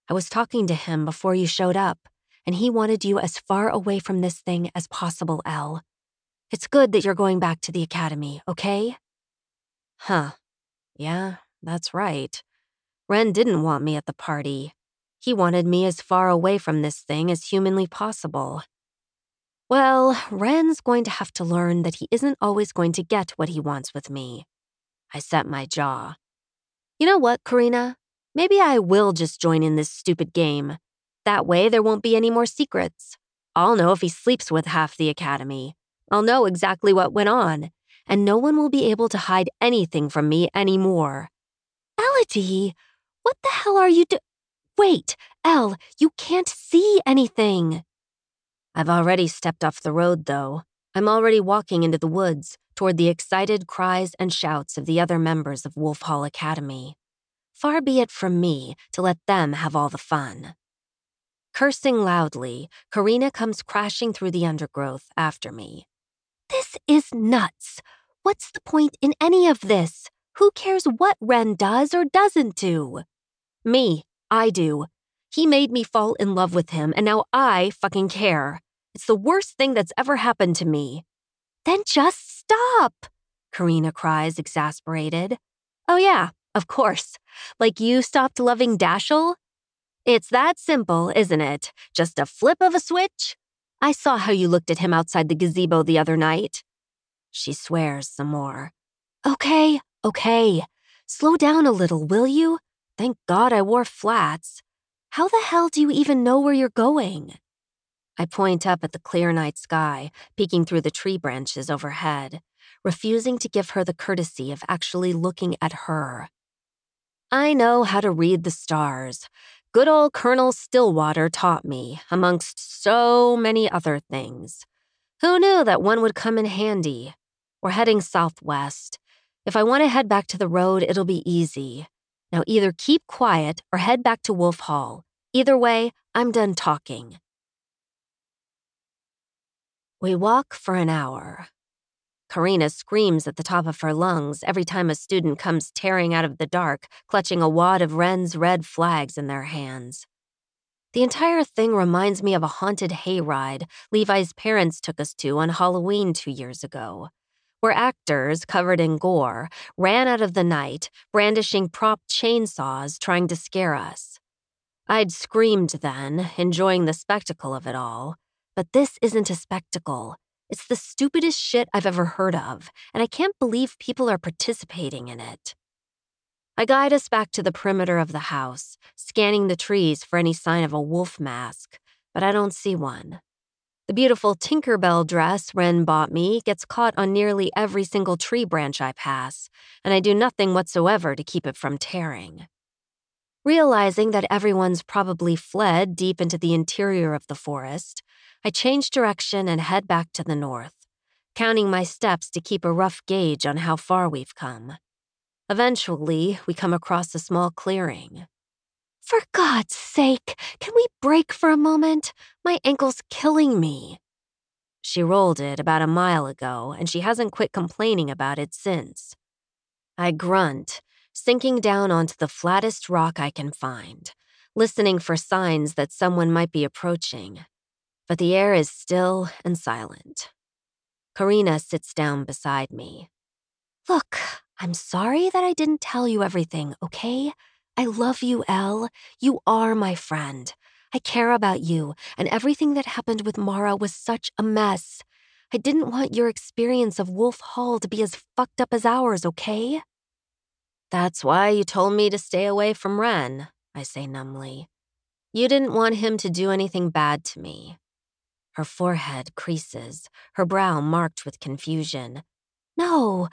I was talking to him before you showed up, and he wanted you as far away from this thing as possible, Elle. It's good that you're going back to the academy, okay? Huh. Yeah, that's right. Ren didn't want me at the party. He wanted me as far away from this thing as humanly possible. Well, Ren's going to have to learn that he isn't always going to get what he wants with me. I set my jaw. You know what, Karina? Maybe I will just join in this stupid game. That way there won't be any more secrets. I'll know if he sleeps with half the academy. I'll know exactly what went on, and no one will be able to hide anything from me anymore. Elodie, what the hell are you Wait, Elle, you can't see anything. I've already stepped off the road, though. I'm already walking into the woods, toward the excited cries and shouts of the other members of Wolf Hall Academy. Far be it from me to let them have all the fun. Cursing loudly, Karina comes crashing through the undergrowth after me. This is nuts. What's the point in any of this? Who cares what Ren does or doesn't do? Me, I do. He made me fall in love with him, and now I fucking care. It's the worst thing that's ever happened to me. Then just stop, Karina cries, exasperated. Oh yeah, of course. Like you stopped loving Dashiell? It's that simple, isn't it? Just a flip of a switch? I saw how you looked at him outside the gazebo the other night. She swears some more. Okay. Slow down a little, will you? Thank God I wore flats. How the hell do you even know where you're going? I point up at the clear night sky, peeking through the tree branches overhead, refusing to give her the courtesy of actually looking at her. I know how to read the stars. Good old Colonel Stillwater taught me, amongst so many other things. Who knew that one would come in handy? We're heading southwest. If I want to head back to the road, it'll be easy. Now either keep quiet or head back to Wolf Hall. Either way, I'm done talking. We walk for an hour. Karina screams at the top of her lungs every time a student comes tearing out of the dark, clutching a wad of Ren's red flags in their hands. The entire thing reminds me of a haunted hayride Levi's parents took us to on Halloween 2 years ago, where actors, covered in gore, ran out of the night, brandishing prop chainsaws trying to scare us. I'd screamed then, enjoying the spectacle of it all. But this isn't a spectacle. It's the stupidest shit I've ever heard of, and I can't believe people are participating in it. I guide us back to the perimeter of the house, scanning the trees for any sign of a wolf mask, but I don't see one. The beautiful Tinkerbell dress Ren bought me gets caught on nearly every single tree branch I pass, and I do nothing whatsoever to keep it from tearing. Realizing that everyone's probably fled deep into the interior of the forest, I change direction and head back to the north, counting my steps to keep a rough gauge on how far we've come. Eventually, we come across a small clearing. For God's sake, can we break for a moment? My ankle's killing me. She rolled it about a mile ago, and she hasn't quit complaining about it since. I grunt, sinking down onto the flattest rock I can find, listening for signs that someone might be approaching. But the air is still and silent. Karina sits down beside me. Look, I'm sorry that I didn't tell you everything, okay? I love you, Elle. You are my friend. I care about you, and everything that happened with Mara was such a mess. I didn't want your experience of Wolf Hall to be as fucked up as ours, okay? That's why you told me to stay away from Ren, I say numbly. You didn't want him to do anything bad to me. Her forehead creases, her brow marked with confusion. No,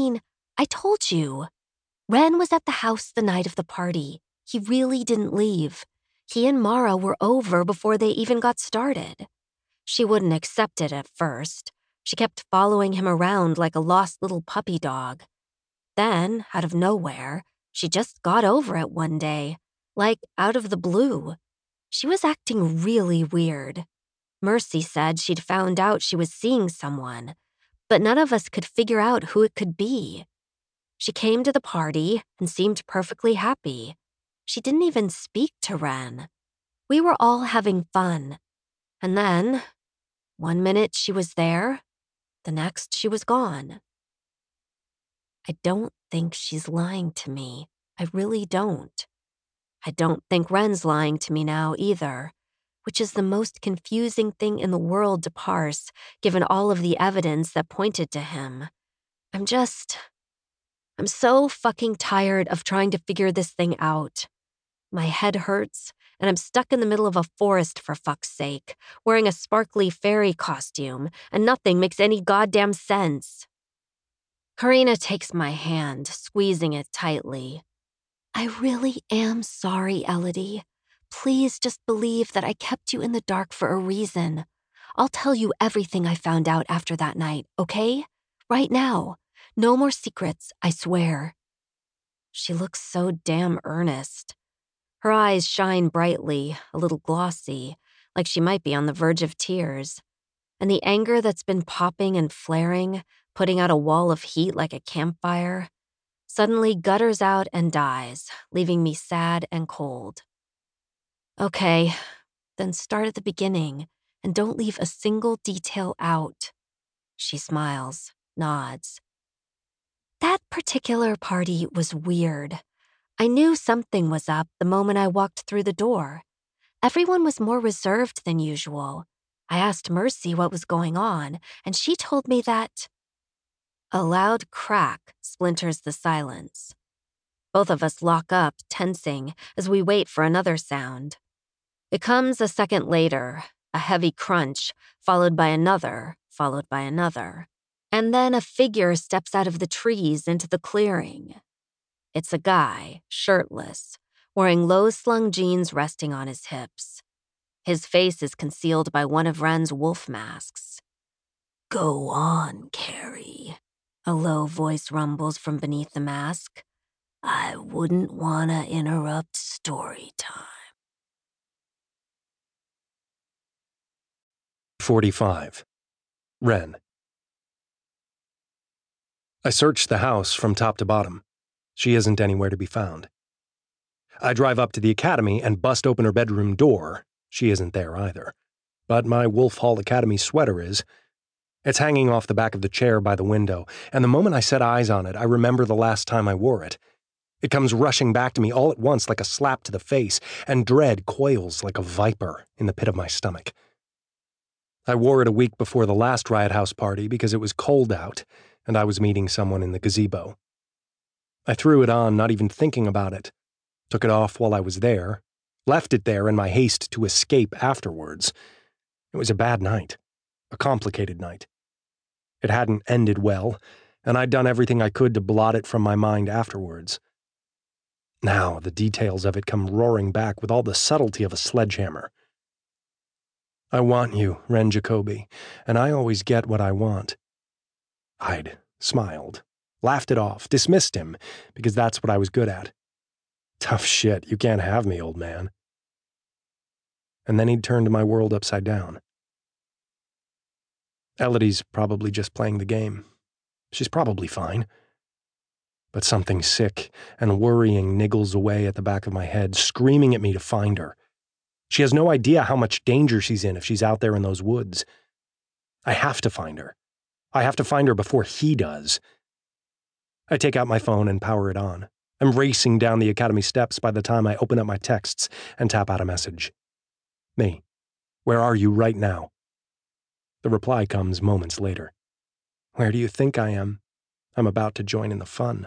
I told you. Ren was at the house the night of the party. He really didn't leave. He and Mara were over before they even got started. She wouldn't accept it at first. She kept following him around like a lost little puppy dog. Then, out of nowhere, she just got over it one day, like out of the blue. She was acting really weird. Mercy said she'd found out she was seeing someone, but none of us could figure out who it could be. She came to the party and seemed perfectly happy. She didn't even speak to Ren. We were all having fun. And then, one minute she was there, the next she was gone. I don't think she's lying to me. I really don't. I don't think Ren's lying to me now either, which is the most confusing thing in the world to parse, given all of the evidence that pointed to him. I'm so fucking tired of trying to figure this thing out. My head hurts, and I'm stuck in the middle of a forest for fuck's sake, wearing a sparkly fairy costume, and nothing makes any goddamn sense. Karina takes my hand, squeezing it tightly. I really am sorry, Elodie. Please just believe that I kept you in the dark for a reason. I'll tell you everything I found out after that night, okay? Right now. No more secrets, I swear. She looks so damn earnest. Her eyes shine brightly, a little glossy, like she might be on the verge of tears. And the anger that's been popping and flaring, putting out a wall of heat like a campfire, suddenly gutters out and dies, leaving me sad and cold. Okay, then start at the beginning, and don't leave a single detail out. She smiles, nods. That particular party was weird. I knew something was up the moment I walked through the door. Everyone was more reserved than usual. I asked Mercy what was going on, and she told me that... A loud crack splinters the silence. Both of us lock up, tensing, as we wait for another sound. It comes a second later, a heavy crunch, followed by another. And then a figure steps out of the trees into the clearing. It's a guy, shirtless, wearing low-slung jeans resting on his hips. His face is concealed by one of Ren's wolf masks. "Go on, Carrie," a low voice rumbles from beneath the mask. "I wouldn't want to interrupt story time." 45. Ren. I searched the house from top to bottom. She isn't anywhere to be found. I drive up to the academy and bust open her bedroom door. She isn't there either. But my Wolf Hall Academy sweater is. It's hanging off the back of the chair by the window, and the moment I set eyes on it, I remember the last time I wore it. It comes rushing back to me all at once like a slap to the face, and dread coils like a viper in the pit of my stomach. I wore it a week before the last Riot House party because it was cold out, and I was meeting someone in the gazebo. I threw it on, not even thinking about it. Took it off while I was there. Left it there in my haste to escape afterwards. It was a bad night. A complicated night. It hadn't ended well, and I'd done everything I could to blot it from my mind afterwards. Now the details of it come roaring back with all the subtlety of a sledgehammer. I want you, Ren Jacoby, and I always get what I want. I'd smiled, laughed it off, dismissed him, because that's what I was good at. Tough shit, you can't have me, old man. And then he'd turned my world upside down. Elodie's probably just playing the game. She's probably fine. But something sick and worrying niggles away at the back of my head, screaming at me to find her. She has no idea how much danger she's in if she's out there in those woods. I have to find her. I have to find her before he does. I take out my phone and power it on. I'm racing down the academy steps by the time I open up my texts and tap out a message. Me, where are you right now? The reply comes moments later. Where do you think I am? I'm about to join in the fun.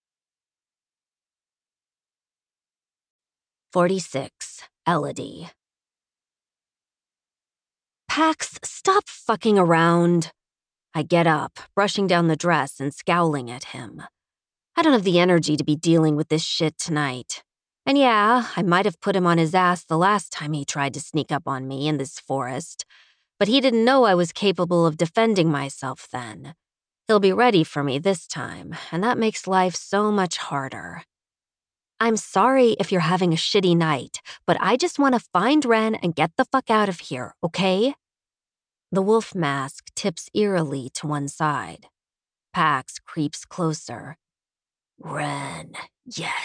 46. Elodie. Pax, stop fucking around. I get up, brushing down the dress and scowling at him. I don't have the energy to be dealing with this shit tonight. And yeah, I might have put him on his ass the last time he tried to sneak up on me in this forest, but he didn't know I was capable of defending myself then. He'll be ready for me this time, and that makes life so much harder. I'm sorry if you're having a shitty night, but I just want to find Ren and get the fuck out of here, okay? The wolf mask tips eerily to one side. Pax creeps closer. Ren, yes,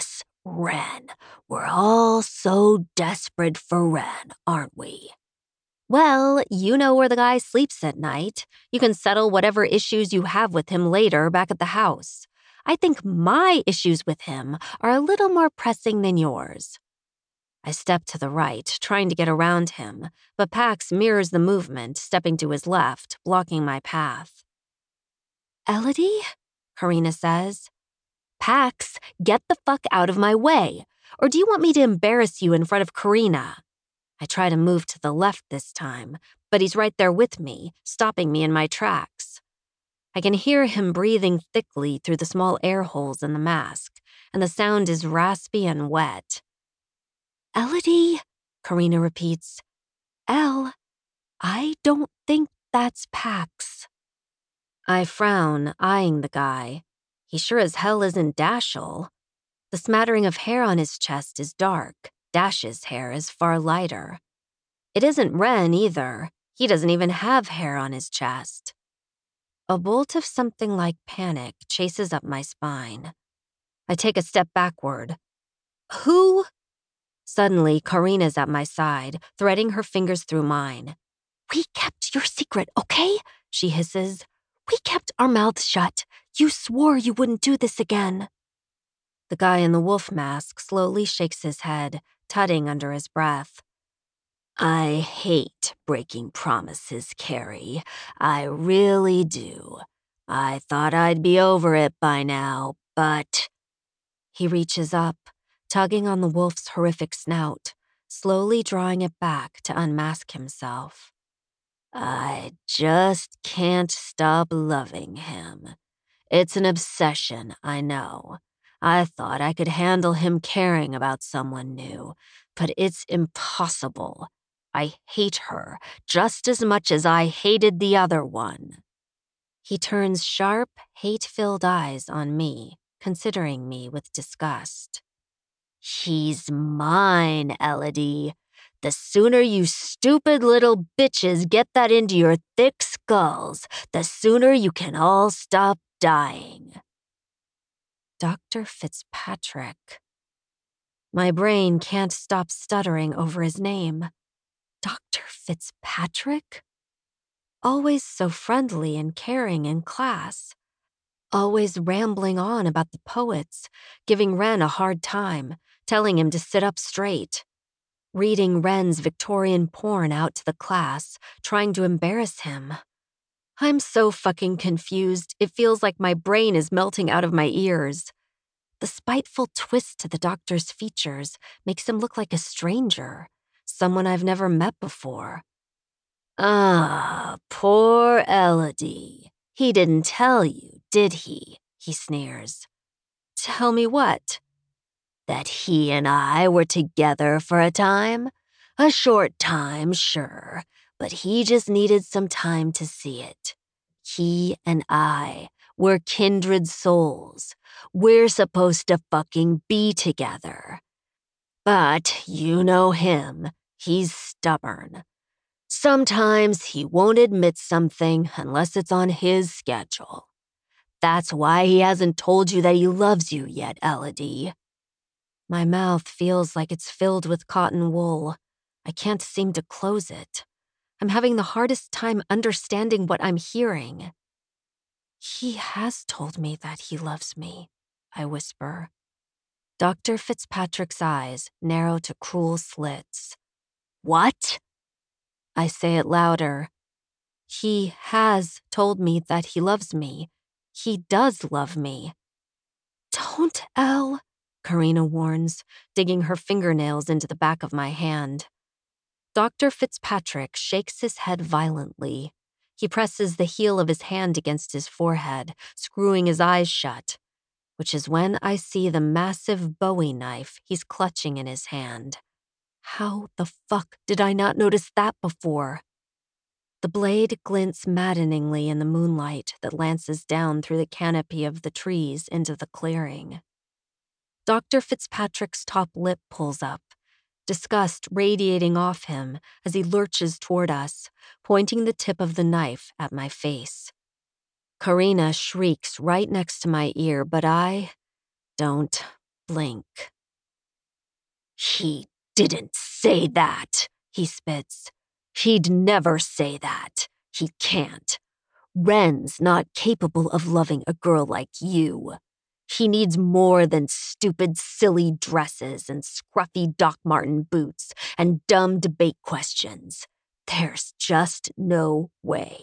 Ren. We're all so desperate for Ren, aren't we? Well, you know where the guy sleeps at night. You can settle whatever issues you have with him later back at the house. I think my issues with him are a little more pressing than yours. I step to the right, trying to get around him, but Pax mirrors the movement, stepping to his left, blocking my path. Elodie? Karina says. Pax, get the fuck out of my way. Or do you want me to embarrass you in front of Karina? I try to move to the left this time, but he's right there with me, stopping me in my tracks. I can hear him breathing thickly through the small air holes in the mask, and the sound is raspy and wet. Elodie, Karina repeats. El, I don't think that's Pax. I frown, eyeing the guy. He sure as hell isn't Dashiell. The smattering of hair on his chest is dark. Dash's hair is far lighter. It isn't Ren either. He doesn't even have hair on his chest. A bolt of something like panic chases up my spine. I take a step backward. Who? Suddenly, Karina's at my side, threading her fingers through mine. We kept your secret, okay? She hisses. We kept our mouths shut. You swore you wouldn't do this again. The guy in the wolf mask slowly shakes his head, tutting under his breath. I hate breaking promises, Carrie. I really do. I thought I'd be over it by now, but... He reaches up, tugging on the wolf's horrific snout, slowly drawing it back to unmask himself. I just can't stop loving him. It's an obsession, I know. I thought I could handle him caring about someone new, but it's impossible. I hate her just as much as I hated the other one. He turns sharp, hate-filled eyes on me, considering me with disgust. He's mine, Elodie. The sooner you stupid little bitches get that into your thick skulls, the sooner you can all stop dying. Dr. Fitzpatrick. My brain can't stop stuttering over his name. Dr. Fitzpatrick? Always so friendly and caring in class. Always rambling on about the poets, giving Ren a hard time, telling him to sit up straight. Reading Ren's Victorian porn out to the class, trying to embarrass him. I'm so fucking confused, it feels like my brain is melting out of my ears. The spiteful twist to the doctor's features makes him look like a stranger, someone I've never met before. Ah, poor Elodie. He didn't tell you, did he? He sneers. Tell me what? That he and I were together for a time? A short time, sure, but he just needed some time to see it. He and I were kindred souls. We're supposed to fucking be together. But you know him. He's stubborn. Sometimes he won't admit something unless it's on his schedule. That's why he hasn't told you that he loves you yet, Elodie. My mouth feels like it's filled with cotton wool. I can't seem to close it. I'm having the hardest time understanding what I'm hearing. He has told me that he loves me, I whisper. Dr. Fitzpatrick's eyes narrow to cruel slits. What? I say it louder. He has told me that he loves me. He does love me. Don't, Elle, Karina warns, digging her fingernails into the back of my hand. Dr. Fitzpatrick shakes his head violently. He presses the heel of his hand against his forehead, screwing his eyes shut, which is when I see the massive Bowie knife he's clutching in his hand. How the fuck did I not notice that before? The blade glints maddeningly in the moonlight that lances down through the canopy of the trees into the clearing. Dr. Fitzpatrick's top lip pulls up, disgust radiating off him as he lurches toward us, pointing the tip of the knife at my face. Karina shrieks right next to my ear, but I don't blink. He didn't say that, he spits. He'd never say that. He can't. Ren's not capable of loving a girl like you. He needs more than stupid, silly dresses and scruffy Doc Marten boots and dumb debate questions. There's just no way.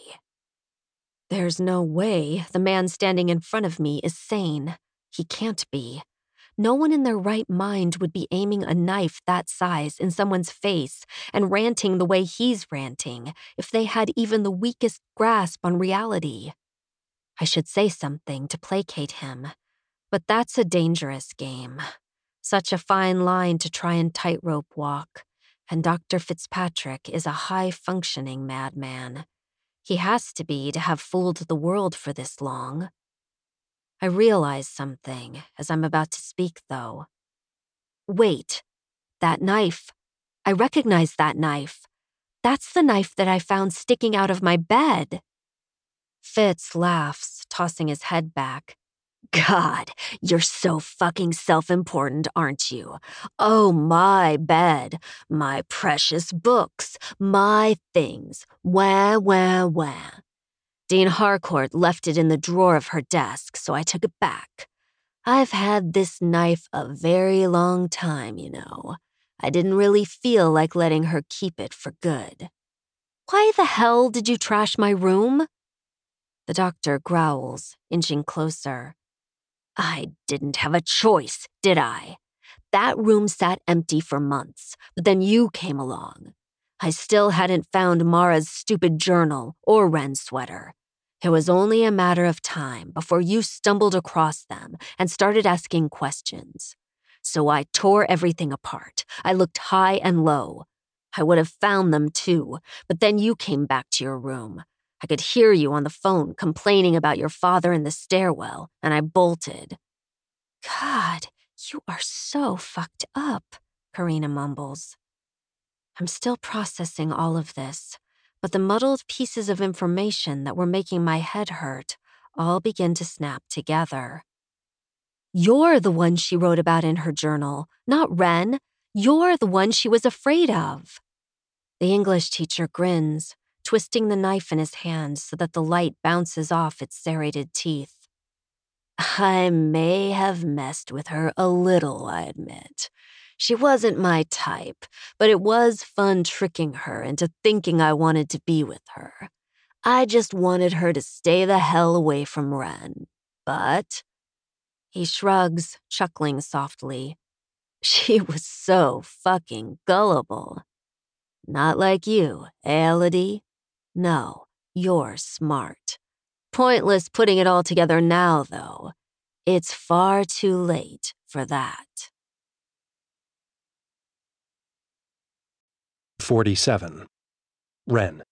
There's no way the man standing in front of me is sane. He can't be. No one in their right mind would be aiming a knife that size in someone's face and ranting the way he's ranting if they had even the weakest grasp on reality. I should say something to placate him, but that's a dangerous game. Such a fine line to try and tightrope walk, and Dr. Fitzpatrick is a high-functioning madman. He has to be to have fooled the world for this long. I realize something as I'm about to speak, though. Wait, that knife. I recognize that knife. That's the knife that I found sticking out of my bed. Fitz laughs, tossing his head back. God, you're so fucking self-important, aren't you? Oh, my bed, my precious books, my things, wah, wah, wah. Dean Harcourt left it in the drawer of her desk, so I took it back. I've had this knife a very long time, you know. I didn't really feel like letting her keep it for good. Why the hell did you trash my room? The doctor growls, inching closer. I didn't have a choice, did I? That room sat empty for months, but then you came along. I still hadn't found Mara's stupid journal or Ren's sweater. It was only a matter of time before you stumbled across them and started asking questions. So I tore everything apart. I looked high and low. I would have found them too, but then you came back to your room. I could hear you on the phone complaining about your father in the stairwell, and I bolted. God, you are so fucked up, Karina mumbles. I'm still processing all of this, but the muddled pieces of information that were making my head hurt all begin to snap together. You're the one she wrote about in her journal, not Ren. You're the one she was afraid of. The English teacher grins, twisting the knife in his hand so that the light bounces off its serrated teeth. I may have messed with her a little, I admit. She wasn't my type, but it was fun tricking her into thinking I wanted to be with her. I just wanted her to stay the hell away from Ren. But he shrugs, chuckling softly. She was so fucking gullible. Not like you, eh, Elodie? No, you're smart. Pointless putting it all together now, though. It's far too late for that. 47. Ren.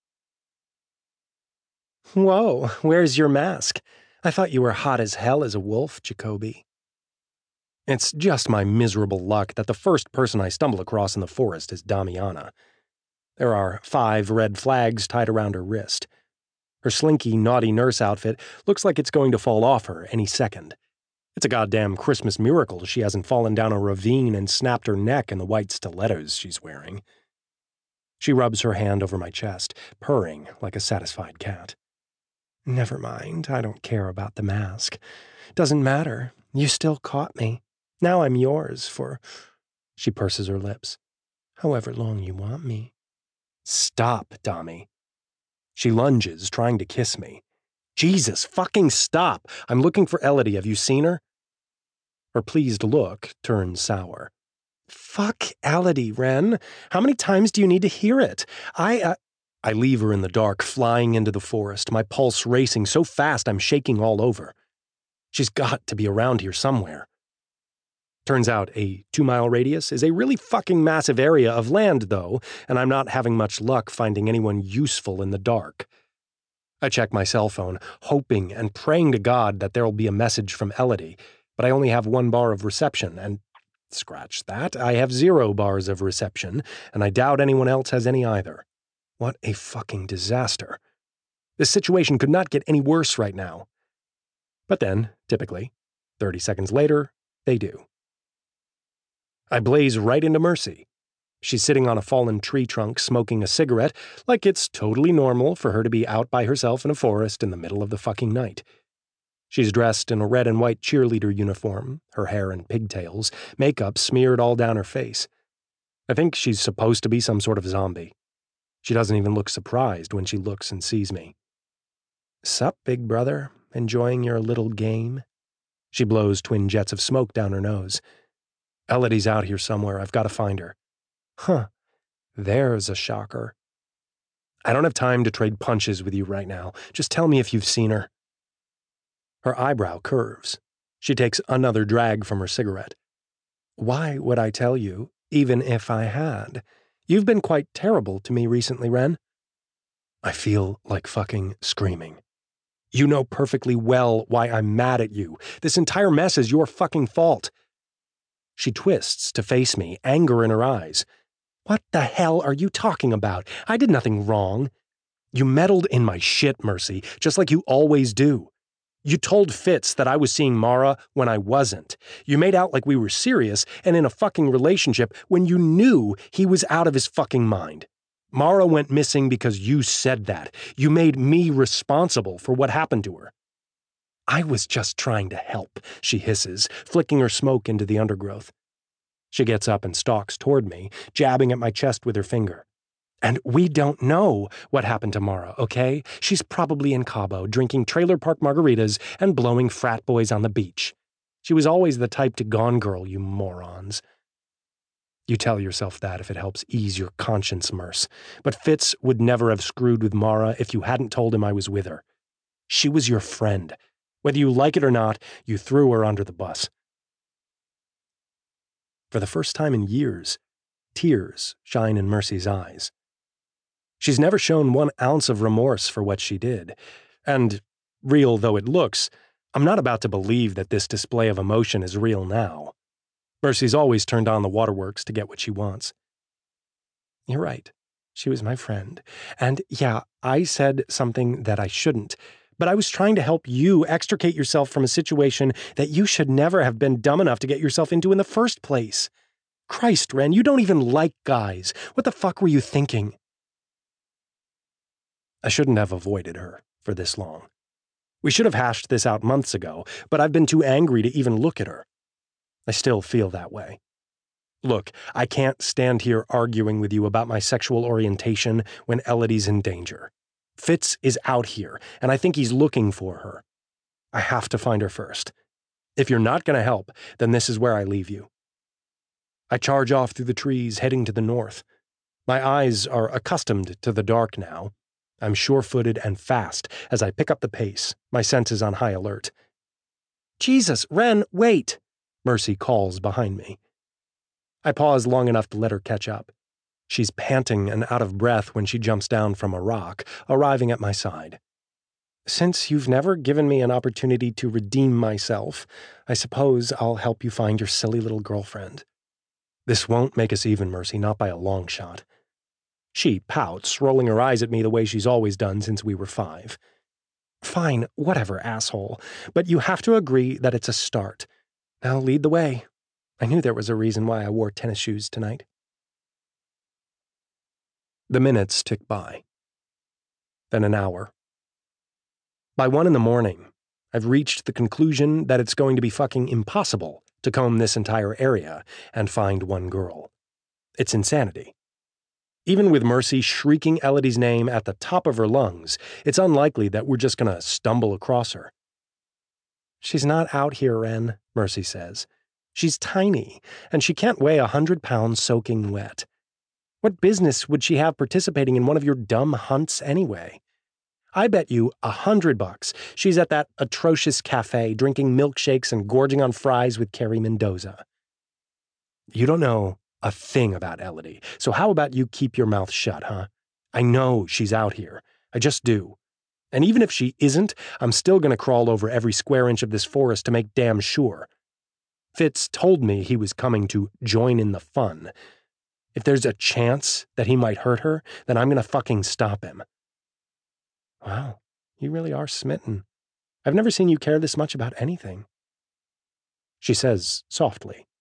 Whoa, where's your mask? I thought you were hot as hell as a wolf, Jacoby. It's just my miserable luck that the first person I stumble across in the forest is Damiana. There are 5 red flags tied around her wrist. Her slinky, naughty nurse outfit looks like it's going to fall off her any second. It's a goddamn Christmas miracle she hasn't fallen down a ravine and snapped her neck in the white stilettos she's wearing. She rubs her hand over my chest, purring like a satisfied cat. Never mind, I don't care about the mask. Doesn't matter, you still caught me. Now I'm yours for... She purses her lips. However long you want me. Stop, Dami. She lunges, trying to kiss me. Jesus, fucking stop! I'm looking for Elodie, have you seen her? Her pleased look turns sour. Fuck Elodie, Ren. How many times do you need to hear it? I leave her in the dark, flying into the forest, my pulse racing so fast I'm shaking all over. She's got to be around here somewhere. Turns out a 2-mile radius is a really fucking massive area of land, though, and I'm not having much luck finding anyone useful in the dark. I check my cell phone, hoping and praying to God that there'll be a message from Elodie, but I only have 1 bar of reception, and scratch that, I have 0 bars of reception, and I doubt anyone else has any either. What a fucking disaster. This situation could not get any worse right now. But then, typically, 30 seconds later, they do. I blaze right into Mercy. She's sitting on a fallen tree trunk smoking a cigarette like it's totally normal for her to be out by herself in a forest in the middle of the fucking night. She's dressed in a red and white cheerleader uniform, her hair in pigtails, makeup smeared all down her face. I think she's supposed to be some sort of zombie. She doesn't even look surprised when she looks and sees me. "Sup, big brother? Enjoying your little game?" She blows twin jets of smoke down her nose. "Elodie's out here somewhere. I've got to find her." "Huh. There's a shocker." "I don't have time to trade punches with you right now. Just tell me if you've seen her." Her eyebrow curves. She takes another drag from her cigarette. "Why would I tell you, even if I had? You've been quite terrible to me recently, Ren." I feel like fucking screaming. "You know perfectly well why I'm mad at you. This entire mess is your fucking fault." She twists to face me, anger in her eyes. "What the hell are you talking about? I did nothing wrong." "You meddled in my shit, Mercy, just like you always do. You told Fitz that I was seeing Mara when I wasn't. You made out like we were serious and in a fucking relationship when you knew he was out of his fucking mind. Mara went missing because you said that. You made me responsible for what happened to her." "I was just trying to help," she hisses, flicking her smoke into the undergrowth. She gets up and stalks toward me, jabbing at my chest with her finger. "And we don't know what happened to Mara, okay? She's probably in Cabo, drinking trailer park margaritas and blowing frat boys on the beach. She was always the type to gone girl, you morons." You tell yourself that if it helps ease your conscience, Merce. But Fitz would never have screwed with Mara if you hadn't told him I was with her. She was your friend. Whether you like it or not, you threw her under the bus. For the first time in years, tears shine in Mercy's eyes. She's never shown 1 ounce of remorse for what she did. And, real though it looks, I'm not about to believe that this display of emotion is real now. Mercy's always turned on the waterworks to get what she wants. "You're right. She was my friend. And yeah, I said something that I shouldn't. But I was trying to help you extricate yourself from a situation that you should never have been dumb enough to get yourself into in the first place. Christ, Ren, you don't even like guys. What the fuck were you thinking?" I shouldn't have avoided her for this long. We should have hashed this out months ago, but I've been too angry to even look at her. I still feel that way. Look, I can't stand here arguing with you about my sexual orientation when Elodie's in danger. Fitz is out here, and I think he's looking for her. I have to find her first. If you're not going to help, then this is where I leave you. I charge off through the trees, heading to the north. My eyes are accustomed to the dark now. I'm sure-footed and fast as I pick up the pace, my senses on high alert. "Jesus, Ren, wait!" Mercy calls behind me. I pause long enough to let her catch up. She's panting and out of breath when she jumps down from a rock, arriving at my side. "Since you've never given me an opportunity to redeem myself, I suppose I'll help you find your silly little girlfriend." "This won't make us even, Mercy, not by a long shot." She pouts, rolling her eyes at me the way she's always done since we were 5. "Fine, whatever, asshole. But you have to agree that it's a start. Now lead the way. I knew there was a reason why I wore tennis shoes tonight." The minutes tick by. Then an hour. By 1 in the morning, I've reached the conclusion that it's going to be fucking impossible to comb this entire area and find one girl. It's insanity. Even with Mercy shrieking Elodie's name at the top of her lungs, it's unlikely that we're just gonna stumble across her. "She's not out here, Ren," Mercy says. "She's tiny, and she can't weigh 100 pounds soaking wet. What business would she have participating in one of your dumb hunts anyway? I bet you $100 she's at that atrocious cafe drinking milkshakes and gorging on fries with Carrie Mendoza." "You don't know a thing about Elodie, so how about you keep your mouth shut, huh? I know she's out here. I just do. And even if she isn't, I'm still gonna crawl over every square inch of this forest to make damn sure. Fitz told me he was coming to join in the fun. If there's a chance that he might hurt her, then I'm gonna fucking stop him." "Wow, you really are smitten. I've never seen you care this much about anything." She says softly,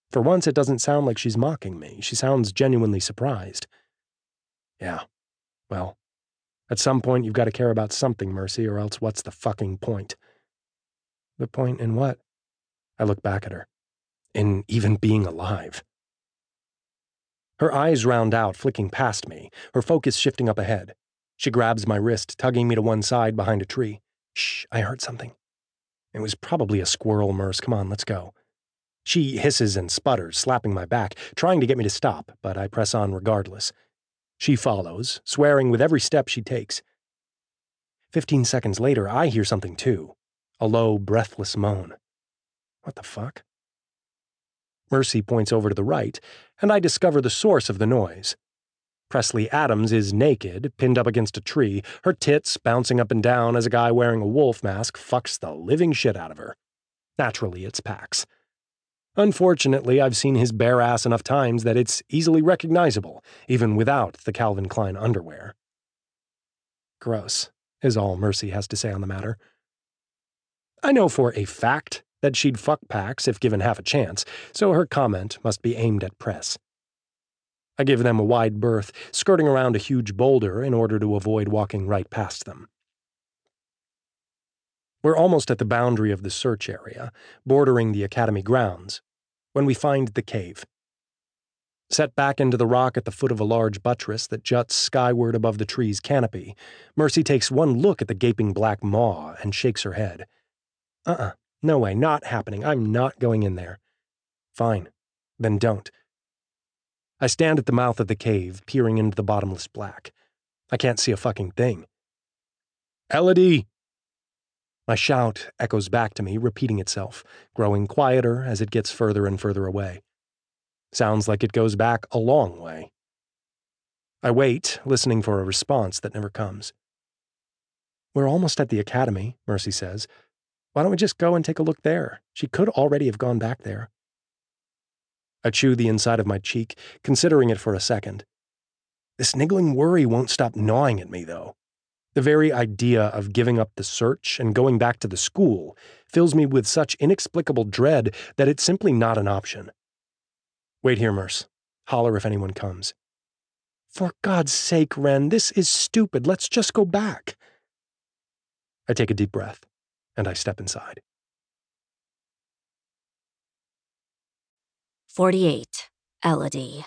For once, it doesn't sound like she's mocking me. She sounds genuinely surprised. Yeah, well, at some point you've got to care about something, Mercy, or else what's the fucking point? The point in what? I look back at her. In even being alive. Her eyes round out, flicking past me, her focus shifting up ahead. She grabs my wrist, tugging me to one side behind a tree. Shh, I heard something. It was probably a squirrel, Merce. Come on, let's go. She hisses and sputters, slapping my back, trying to get me to stop, but I press on regardless. She follows, swearing with every step she takes. 15 seconds later, I hear something too. A low, breathless moan. What the fuck? Mercy points over to the right, and I discover the source of the noise. Presley Adams is naked, pinned up against a tree, her tits bouncing up and down as a guy wearing a wolf mask fucks the living shit out of her. Naturally, it's Pax. Unfortunately, I've seen his bare ass enough times that it's easily recognizable, even without the Calvin Klein underwear. Gross, is all Mercy has to say on the matter. I know for a fact that she'd fuck Pax if given half a chance, so her comment must be aimed at Press. I give them a wide berth, skirting around a huge boulder in order to avoid walking right past them. We're almost at the boundary of the search area, bordering the academy grounds, when we find the cave. Set back into the rock at the foot of a large buttress that juts skyward above the tree's canopy, Mercy takes one look at the gaping black maw and shakes her head. No way, not happening. I'm not going in there. Fine, then don't. I stand at the mouth of the cave, peering into the bottomless black. I can't see a fucking thing. Elodie! My shout echoes back to me, repeating itself, growing quieter as it gets further and further away. Sounds like it goes back a long way. I wait, listening for a response that never comes. We're almost at the academy, Mercy says. Why don't we just go and take a look there? She could already have gone back there. I chew the inside of my cheek, considering it for a second. This niggling worry won't stop gnawing at me, though. The very idea of giving up the search and going back to the school fills me with such inexplicable dread that it's simply not an option. Wait here, Merce. Holler if anyone comes. For God's sake, Ren, this is stupid. Let's just go back. I take a deep breath, and I step inside. 48. Elodie.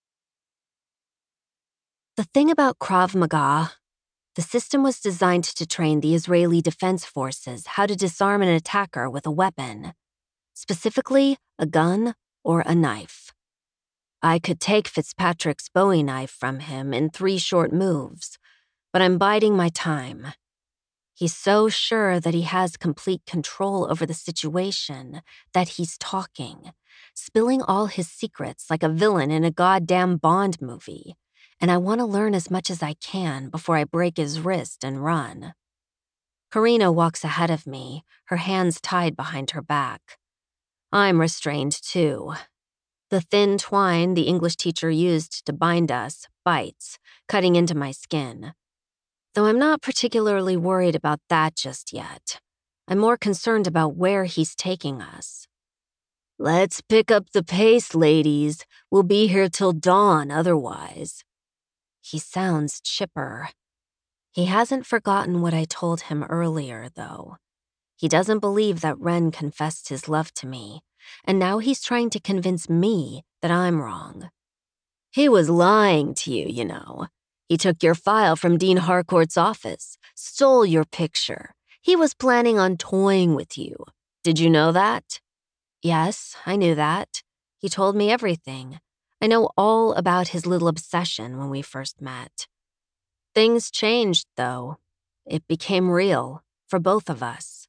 The thing about Krav Maga, the system was designed to train the Israeli Defense Forces how to disarm an attacker with a weapon, specifically a gun or a knife. I could take Fitzpatrick's Bowie knife from him in 3 short moves, but I'm biding my time. He's so sure that he has complete control over the situation that he's talking, spilling all his secrets like a villain in a goddamn Bond movie, and I want to learn as much as I can before I break his wrist and run. Karina walks ahead of me, her hands tied behind her back. I'm restrained too. The thin twine the English teacher used to bind us bites, cutting into my skin. Though I'm not particularly worried about that just yet. I'm more concerned about where he's taking us. Let's pick up the pace, ladies. We'll be here till dawn otherwise. He sounds chipper. He hasn't forgotten what I told him earlier, though. He doesn't believe that Ren confessed his love to me, and now he's trying to convince me that I'm wrong. He was lying to you, you know. He took your file from Dean Harcourt's office, stole your picture. He was planning on toying with you. Did you know that? Yes, I knew that. He told me everything. I know all about his little obsession when we first met. Things changed, though. It became real, for both of us.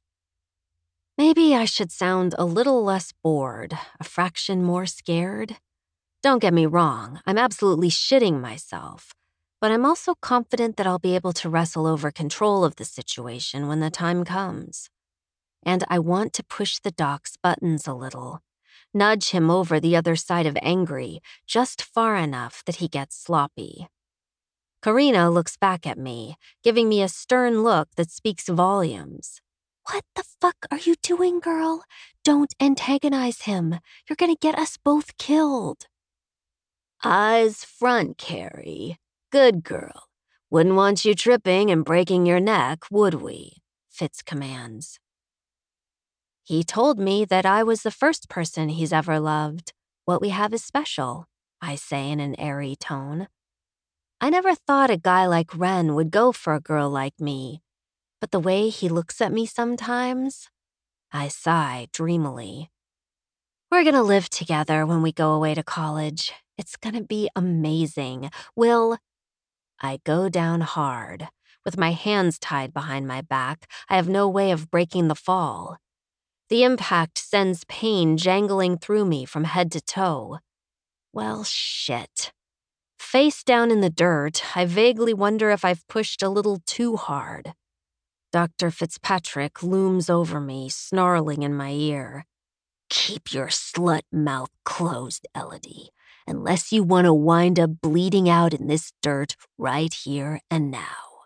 Maybe I should sound a little less bored, a fraction more scared. Don't get me wrong, I'm absolutely shitting myself, but I'm also confident that I'll be able to wrestle over control of the situation when the time comes. And I want to push the doc's buttons a little, nudge him over the other side of angry, just far enough that he gets sloppy. Karina looks back at me, giving me a stern look that speaks volumes. What the fuck are you doing, girl? Don't antagonize him. You're gonna get us both killed. Eyes front, Carrie. Good girl. Wouldn't want you tripping and breaking your neck, would we? Fitz commands. He told me that I was the first person he's ever loved. What we have is special, I say in an airy tone. I never thought a guy like Ren would go for a girl like me, but the way he looks at me sometimes, I sigh dreamily. We're gonna live together when we go away to college. It's gonna be amazing. I go down hard. With my hands tied behind my back, I have no way of breaking the fall. The impact sends pain jangling through me from head to toe. Well, shit. Face down in the dirt, I vaguely wonder if I've pushed a little too hard. Dr. Fitzpatrick looms over me, snarling in my ear. Keep your slut mouth closed, Elodie, unless you want to wind up bleeding out in this dirt right here and now.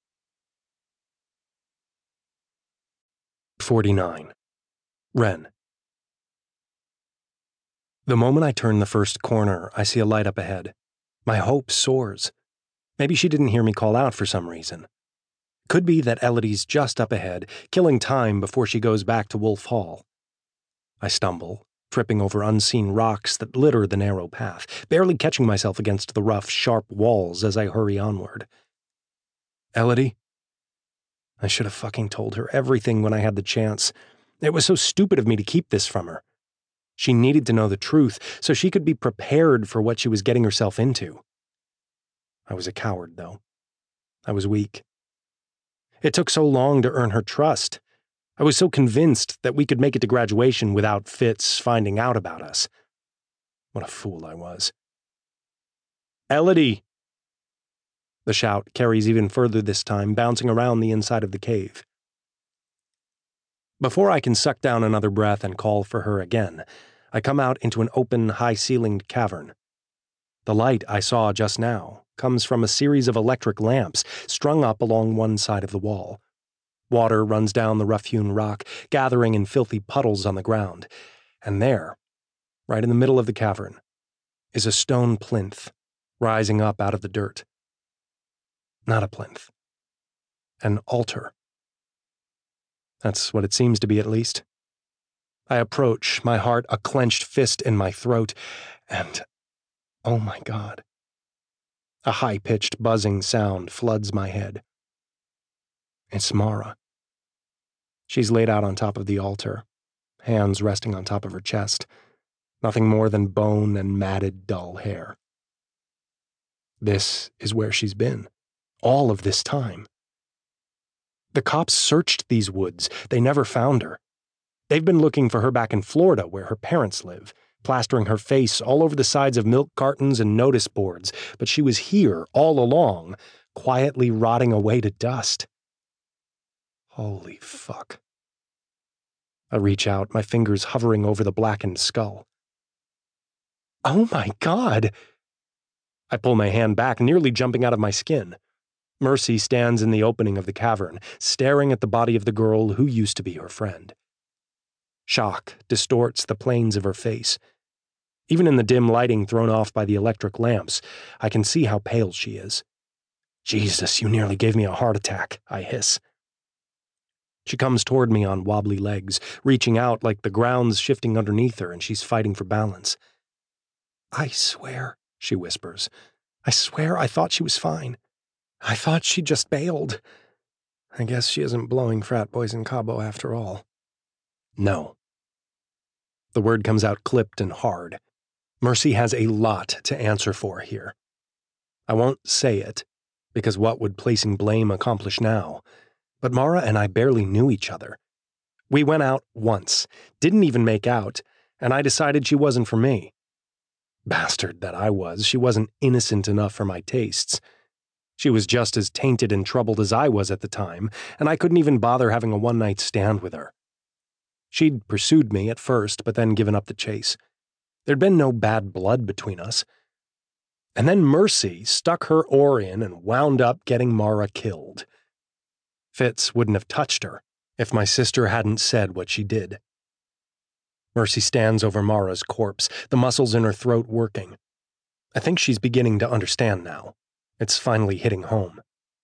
49. Ren. The moment I turn the first corner, I see a light up ahead. My hope soars. Maybe she didn't hear me call out for some reason. Could be that Elodie's just up ahead, killing time before she goes back to Wolf Hall. I stumble, tripping over unseen rocks that litter the narrow path, barely catching myself against the rough, sharp walls as I hurry onward. Elodie? I should have fucking told her everything when I had the chance. It was so stupid of me to keep this from her. She needed to know the truth so she could be prepared for what she was getting herself into. I was a coward, though. I was weak. It took so long to earn her trust. I was so convinced that we could make it to graduation without Fitz finding out about us. What a fool I was. Elodie! The shout carries even further this time, bouncing around the inside of the cave. Before I can suck down another breath and call for her again, I come out into an open, high-ceilinged cavern. The light I saw just now comes from a series of electric lamps strung up along one side of the wall. Water runs down the rough-hewn rock, gathering in filthy puddles on the ground. And there, right in the middle of the cavern, is a stone plinth rising up out of the dirt. Not a plinth. An altar. That's what it seems to be, at least. I approach, my heart a clenched fist in my throat, and, oh my God. A high-pitched buzzing sound floods my head. It's Mara. She's laid out on top of the altar, hands resting on top of her chest, nothing more than bone and matted, dull hair. This is where she's been, all of this time. The cops searched these woods. They never found her. They've been looking for her back in Florida, where her parents live, plastering her face all over the sides of milk cartons and notice boards, but she was here all along, quietly rotting away to dust. Holy fuck. I reach out, my fingers hovering over the blackened skull. Oh my God! I pull my hand back, nearly jumping out of my skin. Mercy stands in the opening of the cavern, staring at the body of the girl who used to be her friend. Shock distorts the planes of her face. Even in the dim lighting thrown off by the electric lamps, I can see how pale she is. Jesus, you nearly gave me a heart attack, I hiss. She comes toward me on wobbly legs, reaching out like the ground's shifting underneath her and she's fighting for balance. I swear, she whispers. I swear I thought she was fine. I thought she just bailed. I guess she isn't blowing frat boys in Cabo after all. No. The word comes out clipped and hard. Mercy has a lot to answer for here. I won't say it, because what would placing blame accomplish now? But Mara and I barely knew each other. We went out once, didn't even make out, and I decided she wasn't for me. Bastard that I was, she wasn't innocent enough for my tastes. She was just as tainted and troubled as I was at the time, and I couldn't even bother having a one-night stand with her. She'd pursued me at first, but then given up the chase. There'd been no bad blood between us. And then Mercy stuck her oar in and wound up getting Mara killed. Fitz wouldn't have touched her, if my sister hadn't said what she did. Mercy stands over Mara's corpse, the muscles in her throat working. I think she's beginning to understand now. It's finally hitting home.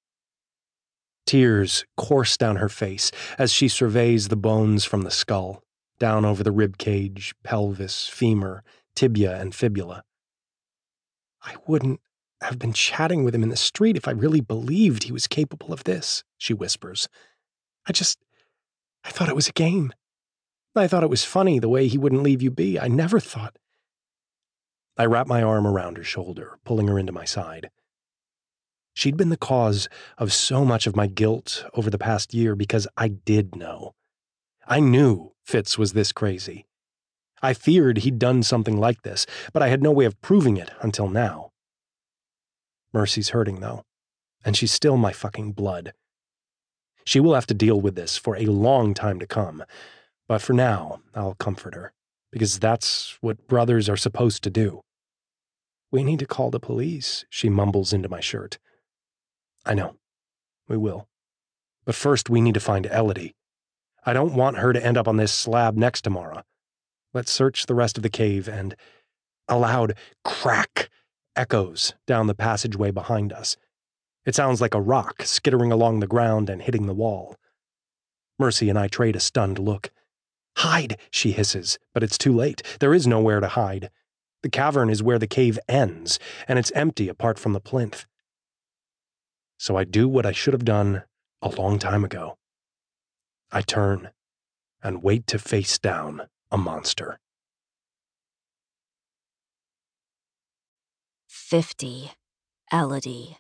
Tears course down her face as she surveys the bones from the skull, down over the rib cage, pelvis, femur, tibia, and fibula. I wouldn't have been chatting with him in the street if I really believed he was capable of this, she whispers. I thought it was a game. I thought it was funny the way he wouldn't leave you be. I never thought. I wrap my arm around her shoulder, pulling her into my side. She'd been the cause of so much of my guilt over the past year because I did know. I knew Fitz was this crazy. I feared he'd done something like this, but I had no way of proving it until now. Mercy's hurting, though, and she's still my fucking blood. She will have to deal with this for a long time to come, but for now, I'll comfort her, because that's what brothers are supposed to do. We need to call the police, she mumbles into my shirt. I know. We will. But first we need to find Elodie. I don't want her to end up on this slab next to Mara. Let's search the rest of the cave and... A loud crack echoes down the passageway behind us. It sounds like a rock skittering along the ground and hitting the wall. Mercy and I trade a stunned look. Hide, she hisses, but it's too late. There is nowhere to hide. The cavern is where the cave ends, and it's empty apart from the plinth. So I do what I should have done a long time ago. I turn and wait to face down a monster. 50. Elodie.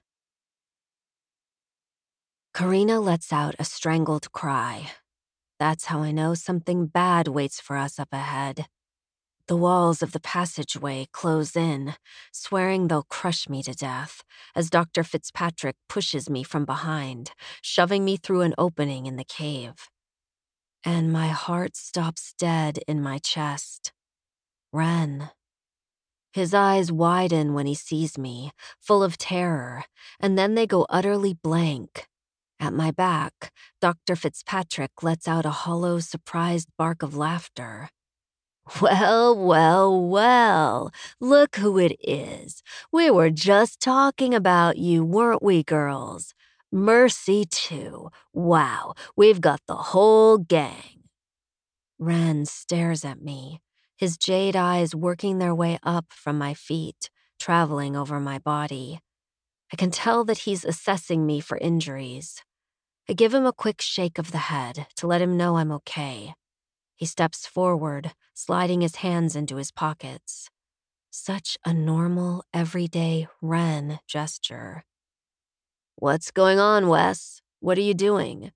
Karina lets out a strangled cry. That's how I know something bad waits for us up ahead. The walls of the passageway close in, swearing they'll crush me to death, as Dr. Fitzpatrick pushes me from behind, shoving me through an opening in the cave. And my heart stops dead in my chest. Ren. His eyes widen when he sees me, full of terror, and then they go utterly blank. At my back, Dr. Fitzpatrick lets out a hollow, surprised bark of laughter. Well, well, well, look who it is. We were just talking about you, weren't we, girls? Mercy, too. Wow, we've got the whole gang. Ren stares at me, his jade eyes working their way up from my feet, traveling over my body. I can tell that he's assessing me for injuries. I give him a quick shake of the head to let him know I'm okay. He steps forward, sliding his hands into his pockets. Such a normal, everyday Ren gesture. What's going on, Wes? What are you doing?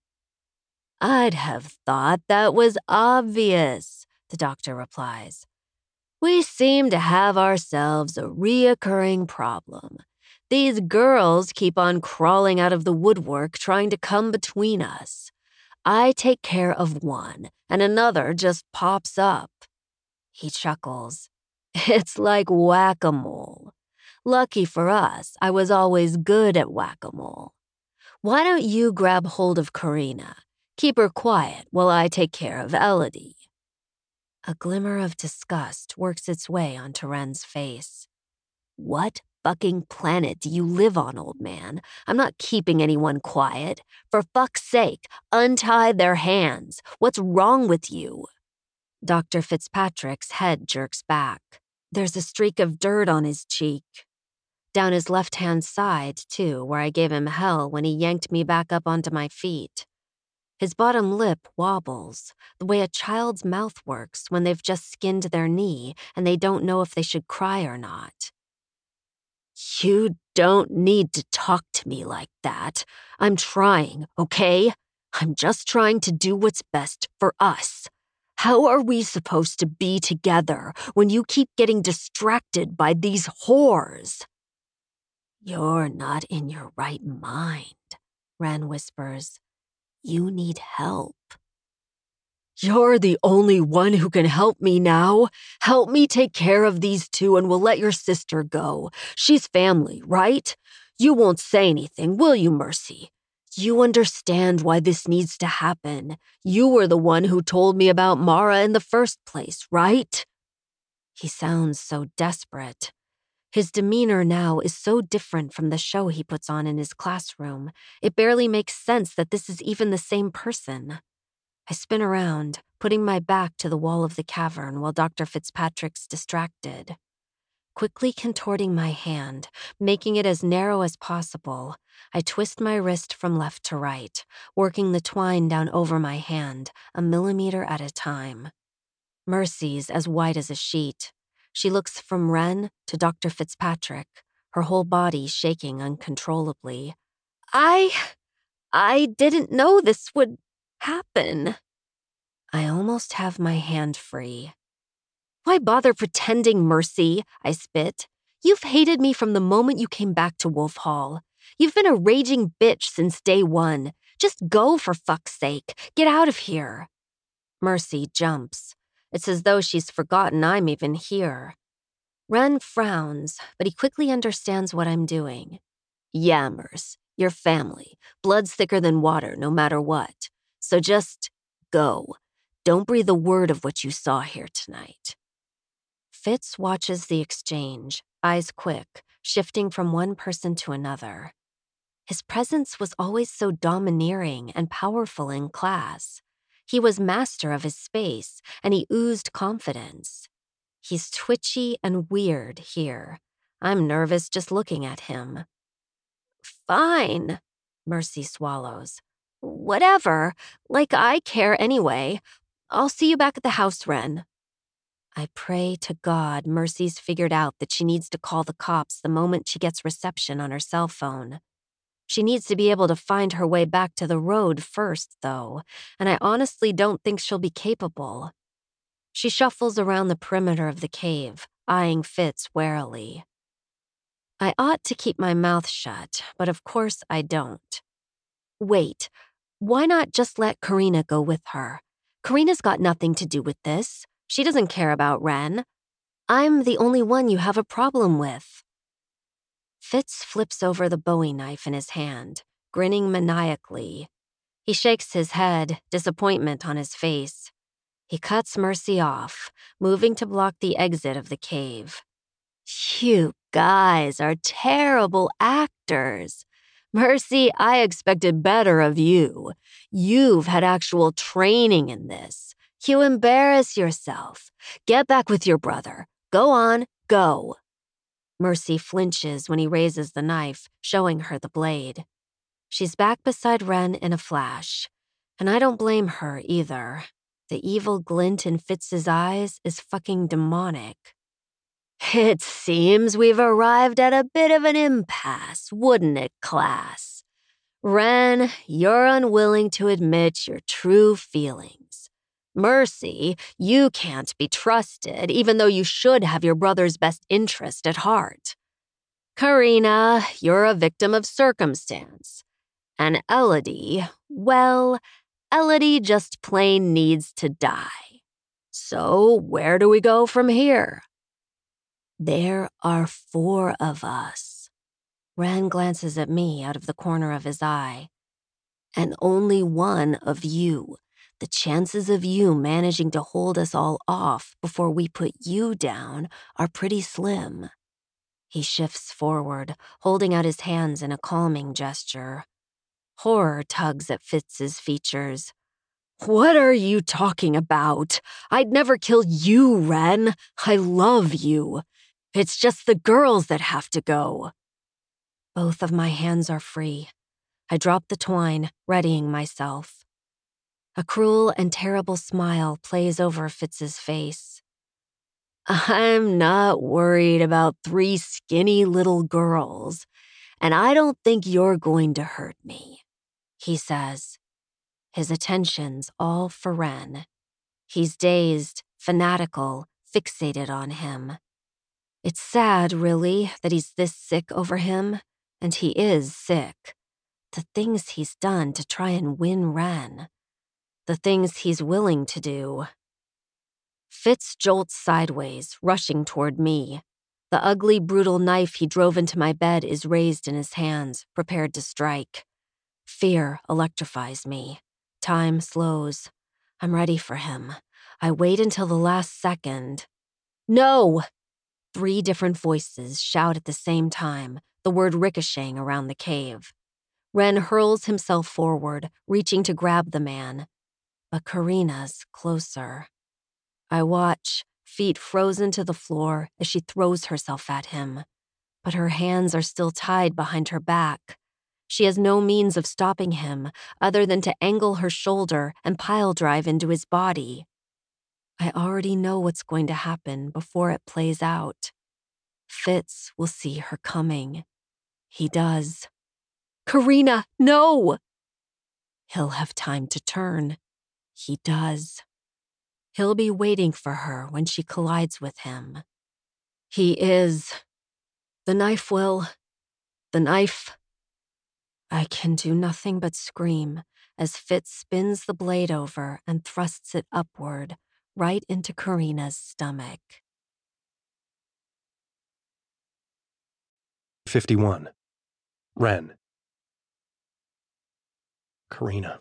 I'd have thought that was obvious, the doctor replies. We seem to have ourselves a reoccurring problem. These girls keep on crawling out of the woodwork trying to come between us. I take care of one, and another just pops up. He chuckles. It's like whack-a-mole. Lucky for us, I was always good at whack-a-mole. Why don't you grab hold of Karina? Keep her quiet while I take care of Elodie. A glimmer of disgust works its way onto Ren's face. What fucking planet do you live on, old man? I'm not keeping anyone quiet. For fuck's sake, untie their hands. What's wrong with you? Dr. Fitzpatrick's head jerks back. There's a streak of dirt on his cheek. Down his left-hand side, too, where I gave him hell when he yanked me back up onto my feet. His bottom lip wobbles, the way a child's mouth works when they've just skinned their knee and they don't know if they should cry or not. You don't need to talk to me like that. I'm trying, okay? I'm just trying to do what's best for us. How are we supposed to be together when you keep getting distracted by these whores? You're not in your right mind, Ren whispers. You need help. You're the only one who can help me now. Help me take care of these two and we'll let your sister go. She's family, right? You won't say anything, will you, Mercy? You understand why this needs to happen. You were the one who told me about Mara in the first place, right? He sounds so desperate. His demeanor now is so different from the show he puts on in his classroom. It barely makes sense that this is even the same person. I spin around, putting my back to the wall of the cavern while Dr. Fitzpatrick's distracted. Quickly contorting my hand, making it as narrow as possible, I twist my wrist from left to right, working the twine down over my hand, a millimeter at a time. Mercy's as white as a sheet. She looks from Wren to Dr. Fitzpatrick, her whole body shaking uncontrollably. I didn't know this would happen. I almost have my hand free. Why bother pretending, Mercy? I spit. You've hated me from the moment you came back to Wolf Hall. You've been a raging bitch since day one. Just go, for fuck's sake. Get out of here. Mercy jumps. It's as though she's forgotten I'm even here. Wren frowns, but he quickly understands what I'm doing. Yammers. Your family. Blood's thicker than water, no matter what. So just go. Don't breathe a word of what you saw here tonight. Fitz watches the exchange, eyes quick, shifting from one person to another. His presence was always so domineering and powerful in class. He was master of his space, and he oozed confidence. He's twitchy and weird here. I'm nervous just looking at him. Fine, Mercy swallows. Whatever, like I care anyway. I'll see you back at the house, Wren. I pray to God Mercy's figured out that she needs to call the cops the moment she gets reception on her cell phone. She needs to be able to find her way back to the road first, though, and I honestly don't think she'll be capable. She shuffles around the perimeter of the cave, eyeing Fitz warily. I ought to keep my mouth shut, but of course I don't. Wait, why not just let Karina go with her? Karina's got nothing to do with this. She doesn't care about Wren. I'm the only one you have a problem with. Fitz flips over the Bowie knife in his hand, grinning maniacally. He shakes his head, disappointment on his face. He cuts Mercy off, moving to block the exit of the cave. You guys are terrible actors. Mercy, I expected better of you. You've had actual training in this. You embarrass yourself. Get back with your brother. Go on, go. Mercy flinches when he raises the knife, showing her the blade. She's back beside Wren in a flash, and I don't blame her either. The evil glint in Fitz's eyes is fucking demonic. It seems we've arrived at a bit of an impasse, wouldn't it, class? Wren, you're unwilling to admit your true feelings. Mercy, you can't be trusted, even though you should have your brother's best interest at heart. Karina, you're a victim of circumstance. And Elodie, well, Elodie just plain needs to die. So where do we go from here? There are 4 of us. Wren glances at me out of the corner of his eye. And only one of you. The chances of you managing to hold us all off before we put you down are pretty slim. He shifts forward, holding out his hands in a calming gesture. Horror tugs at Fitz's features. What are you talking about? I'd never kill you, Wren. I love you. It's just the girls that have to go. Both of my hands are free. I drop the twine, readying myself. A cruel and terrible smile plays over Fitz's face. I'm not worried about 3 skinny little girls, and I don't think you're going to hurt me, he says. His attention's all for Wren. He's dazed, fanatical, fixated on him. It's sad, really, that he's this sick over him, and he is sick. The things he's done to try and win Wren. The things he's willing to do. Fitz jolts sideways, rushing toward me. The ugly, brutal knife he drove into my bed is raised in his hands, prepared to strike. Fear electrifies me. Time slows. I'm ready for him. I wait until the last second. No! 3 different voices shout at the same time, the word ricocheting around the cave. Ren hurls himself forward, reaching to grab the man. But Karina's closer. I watch, feet frozen to the floor as she throws herself at him. But her hands are still tied behind her back. She has no means of stopping him other than to angle her shoulder and pile drive into his body. I already know what's going to happen before it plays out. Fitz will see her coming. He does. Karina, no! He'll have time to turn. He does. He'll be waiting for her when she collides with him. He is. The knife will. The knife. I can do nothing but scream as Fitz spins the blade over and thrusts it upward, right into Karina's stomach. 51. Ren. Karina.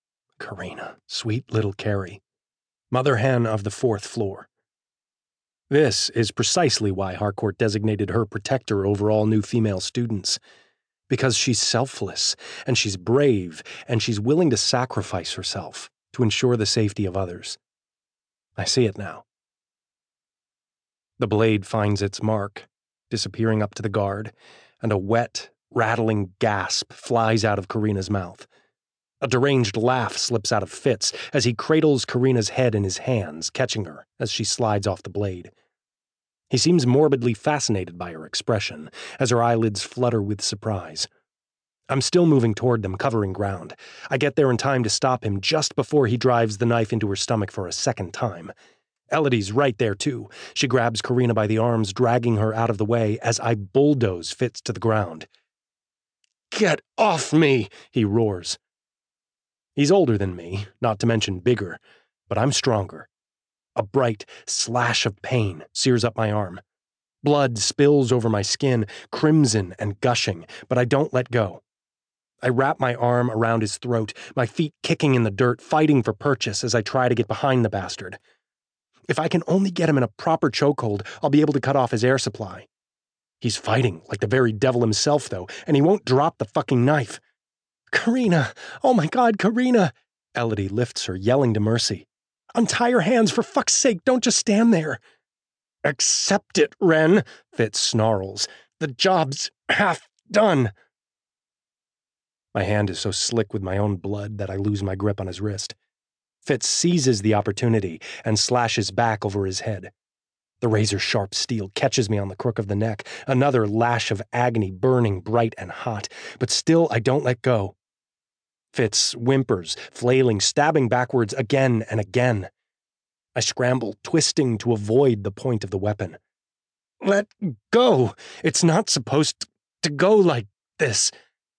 Sweet little Carrie. Mother hen of the 4th floor. This is precisely why Harcourt designated her protector over all new female students. Because she's selfless, and she's brave, and she's willing to sacrifice herself to ensure the safety of others. I see it now. The blade finds its mark, disappearing up to the guard, and a wet, rattling gasp flies out of Karina's mouth. A deranged laugh slips out of Fitz as he cradles Karina's head in his hands, catching her as she slides off the blade. He seems morbidly fascinated by her expression, as her eyelids flutter with surprise. I'm still moving toward them, covering ground. I get there in time to stop him just before he drives the knife into her stomach for a second time. Elodie's right there, too. She grabs Karina by the arms, dragging her out of the way as I bulldoze Fitz to the ground. "Get off me!" he roars. He's older than me, not to mention bigger, but I'm stronger. A bright slash of pain sears up my arm. Blood spills over my skin, crimson and gushing, but I don't let go. I wrap my arm around his throat, my feet kicking in the dirt, fighting for purchase as I try to get behind the bastard. If I can only get him in a proper chokehold, I'll be able to cut off his air supply. He's fighting like the very devil himself, though, and he won't drop the fucking knife. "Karina! Oh my God, Karina!" Elodie lifts her, yelling to Mercy. "Untie your hands, for fuck's sake, don't just stand there." "Accept it, Ren," Fitz snarls. "The job's half done." My hand is so slick with my own blood that I lose my grip on his wrist. Fitz seizes the opportunity and slashes back over his head. The razor-sharp steel catches me on the crook of the neck, another lash of agony burning bright and hot, but still I don't let go. Fitz whimpers, flailing, stabbing backwards again and again. I scramble, twisting to avoid the point of the weapon. "Let go! It's not supposed to go like this."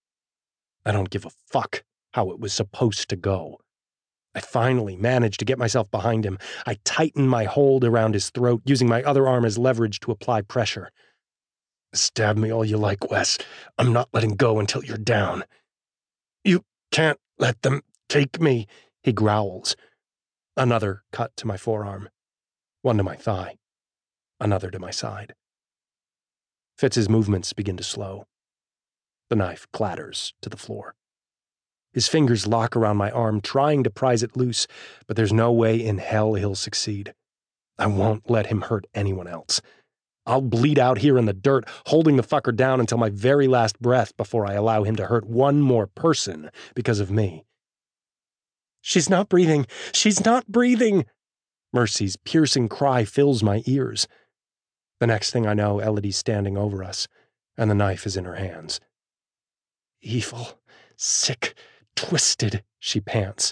I don't give a fuck how it was supposed to go. I finally manage to get myself behind him. I tighten my hold around his throat, using my other arm as leverage to apply pressure. "Stab me all you like, Wes. I'm not letting go until you're down." "You can't let them take me," he growls. Another cut to my forearm. One to my thigh. Another to my side. Fitz's movements begin to slow. The knife clatters to the floor. His fingers lock around my arm, trying to prise it loose, but there's no way in hell he'll succeed. I won't let him hurt anyone else. I'll bleed out here in the dirt, holding the fucker down until my very last breath before I allow him to hurt one more person because of me. "She's not breathing! She's not breathing!" Mercy's piercing cry fills my ears. The next thing I know, Elodie's standing over us, and the knife is in her hands. "Evil, sick, twisted," she pants.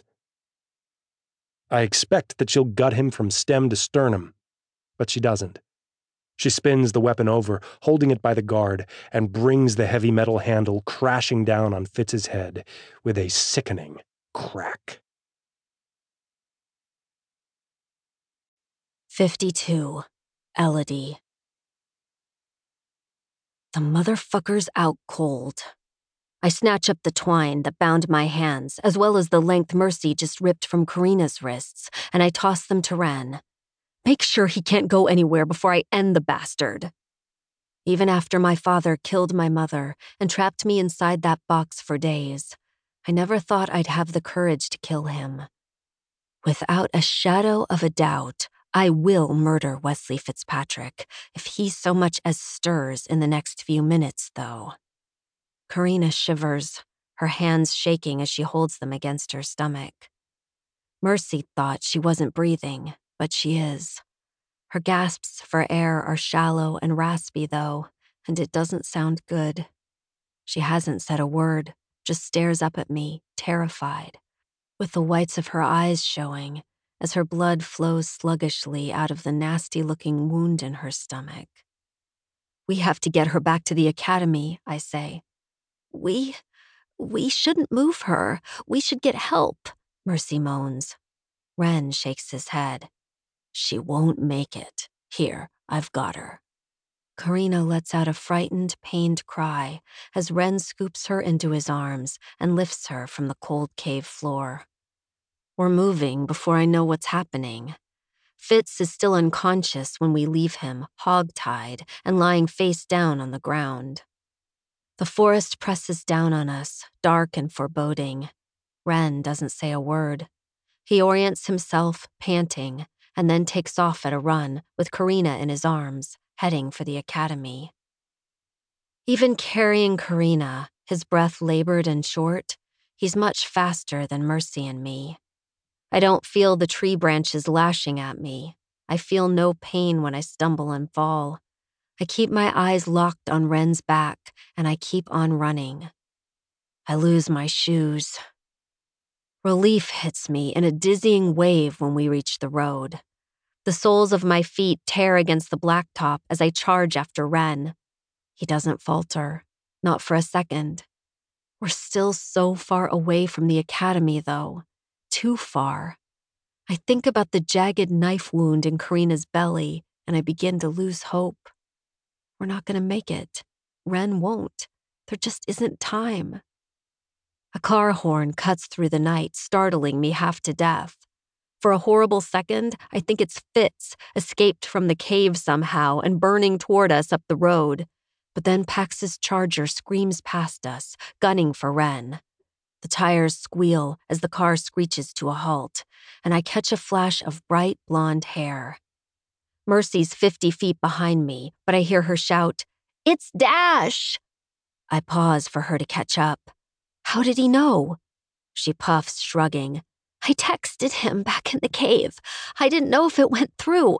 I expect that she'll gut him from stem to sternum, but she doesn't. She spins the weapon over, holding it by the guard, and brings the heavy metal handle crashing down on Fitz's head with a sickening crack. 52. Elodie. The motherfucker's out cold. I snatch up the twine that bound my hands, as well as the length Mercy just ripped from Karina's wrists, and I toss them to Wren. Make sure he can't go anywhere before I end the bastard. Even after my father killed my mother and trapped me inside that box for days, I never thought I'd have the courage to kill him. Without a shadow of a doubt, I will murder Wesley Fitzpatrick if he so much as stirs in the next few minutes, though. Karina shivers, her hands shaking as she holds them against her stomach. Mercy thought she wasn't breathing, but she is. Her gasps for air are shallow and raspy, though, and it doesn't sound good. She hasn't said a word, just stares up at me, terrified, with the whites of her eyes showing as her blood flows sluggishly out of the nasty-looking wound in her stomach. We have to get her back to the academy, I say. We shouldn't move her. We should get help, Mercy moans. Wren shakes his head. She won't make it. Here, I've got her. Karina lets out a frightened, pained cry as Wren scoops her into his arms and lifts her from the cold cave floor. We're moving before I know what's happening. Fitz is still unconscious when we leave him, hog-tied and lying face down on the ground. The forest presses down on us, dark and foreboding. Wren doesn't say a word. He orients himself, panting, and then takes off at a run with Karina in his arms, heading for the academy. Even carrying Karina, his breath labored and short, he's much faster than Mercy and me. I don't feel the tree branches lashing at me. I feel no pain when I stumble and fall. I keep my eyes locked on Wren's back, and I keep on running. I lose my shoes. Relief hits me in a dizzying wave when we reach the road. The soles of my feet tear against the blacktop as I charge after Wren. He doesn't falter, not for a second. We're still so far away from the academy, though. Too far. I think about the jagged knife wound in Karina's belly, and I begin to lose hope. We're not going to make it. Wren won't. There just isn't time. A car horn cuts through the night, startling me half to death. For a horrible second, I think it's Fitz, escaped from the cave somehow and burning toward us up the road. But then Pax's Charger screams past us, gunning for Wren. The tires squeal as the car screeches to a halt, and I catch a flash of bright blonde hair. Mercy's 50 feet behind me, but I hear her shout, "It's Dash!" I pause for her to catch up. How did he know? She puffs, shrugging. I texted him back in the cave. I didn't know if it went through.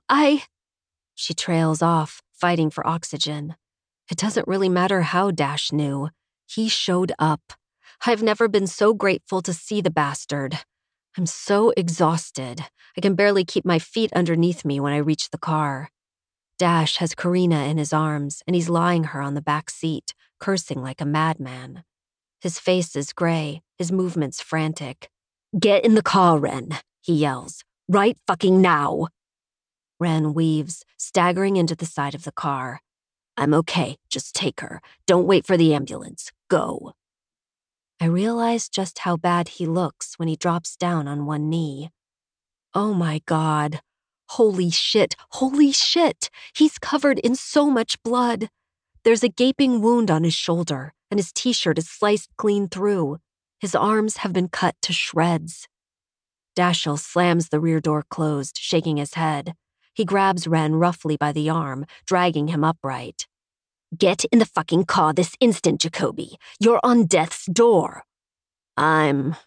She trails off, fighting for oxygen. It doesn't really matter how Dash knew. He showed up. I've never been so grateful to see the bastard. I'm so exhausted. I can barely keep my feet underneath me when I reach the car. Dash has Karina in his arms, and he's lying her on the back seat, cursing like a madman. His face is gray, his movements frantic. "Get in the car, Wren," he yells. "Right fucking now." Wren weaves, staggering into the side of the car. "I'm okay, just take her. Don't wait for the ambulance. Go." I realize just how bad he looks when he drops down on one knee. Oh my God. Holy shit, holy shit. He's covered in so much blood. There's a gaping wound on his shoulder, and his t-shirt is sliced clean through. His arms have been cut to shreds. Dashiell slams the rear door closed, shaking his head. He grabs Wren roughly by the arm, dragging him upright. "Get in the fucking car this instant, Jacoby. You're on death's door." I'm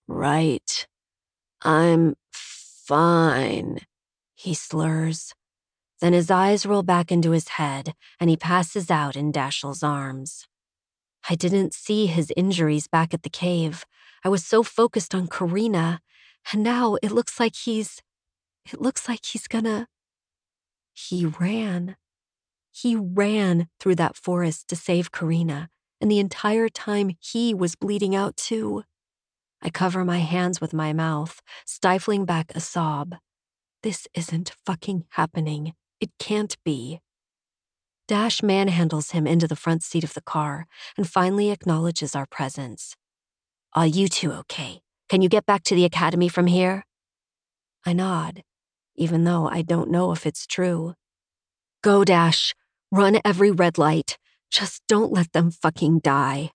fine, he slurs. Then his eyes roll back into his head, and he passes out in Dashiell's arms. I didn't see his injuries back at the cave. I was so focused on Karina, and now it looks like he's gonna... He ran. He ran through that forest to save Karina, and the entire time he was bleeding out too. I cover my hands with my mouth, stifling back a sob. This isn't fucking happening. It can't be. Dash manhandles him into the front seat of the car and finally acknowledges our presence. Are you two okay? Can you get back to the academy from here? I nod, even though I don't know if it's true. Go, Dash. Run every red light. Just don't let them fucking die.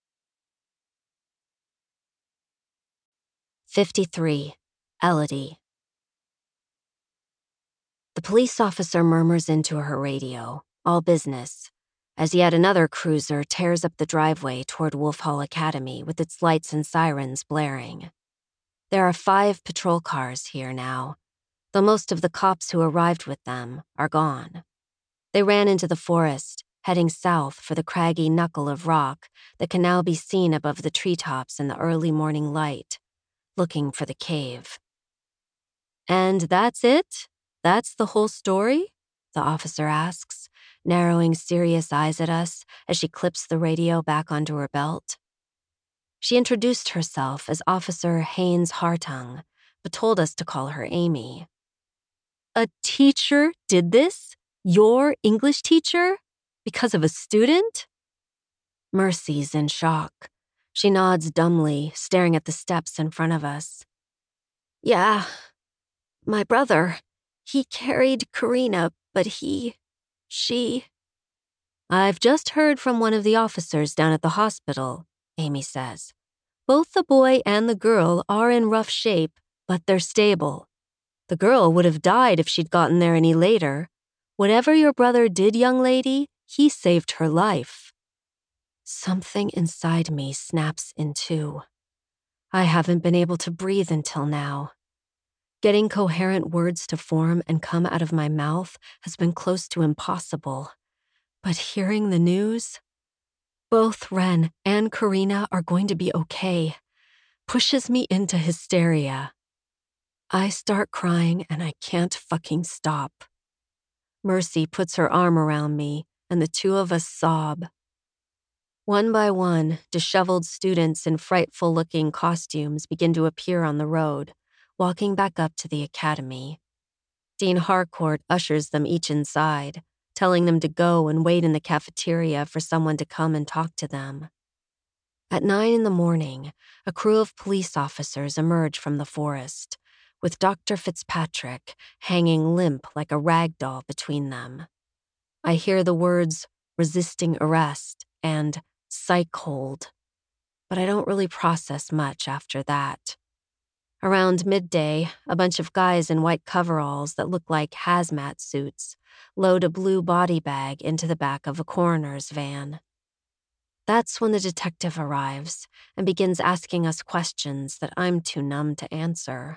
53. Elodie. The police officer murmurs into her radio, all business, as yet another cruiser tears up the driveway toward Wolf Hall Academy with its lights and sirens blaring. There are 5 patrol cars here now, though most of the cops who arrived with them are gone. They ran into the forest, heading south for the craggy knuckle of rock that can now be seen above the treetops in the early morning light, looking for the cave. And that's it? That's the whole story? The officer asks, narrowing serious eyes at us as she clips the radio back onto her belt. She introduced herself as Officer Haynes Hartung, but told us to call her Amy. A teacher did this? Your English teacher? Because of a student? Mercy's in shock. She nods dumbly, staring at the steps in front of us. Yeah, my brother. He carried Karina, but she... I've just heard from one of the officers down at the hospital, Amy says. Both the boy and the girl are in rough shape, but they're stable. The girl would have died if she'd gotten there any later. Whatever your brother did, young lady, he saved her life. Something inside me snaps in two. I haven't been able to breathe until now. Getting coherent words to form and come out of my mouth has been close to impossible. But hearing the news, both Ren and Karina are going to be okay, pushes me into hysteria. I start crying and I can't fucking stop. Mercy puts her arm around me and the two of us sob. One by one, disheveled students in frightful-looking costumes begin to appear on the road, walking back up to the academy. Dean Harcourt ushers them each inside, telling them to go and wait in the cafeteria for someone to come and talk to them. At 9 a.m, a crew of police officers emerge from the forest, with Dr. Fitzpatrick hanging limp like a rag doll between them. I hear the words resisting arrest and psych hold, but I don't really process much after that. Around midday, a bunch of guys in white coveralls that look like hazmat suits load a blue body bag into the back of a coroner's van. That's when the detective arrives and begins asking us questions that I'm too numb to answer.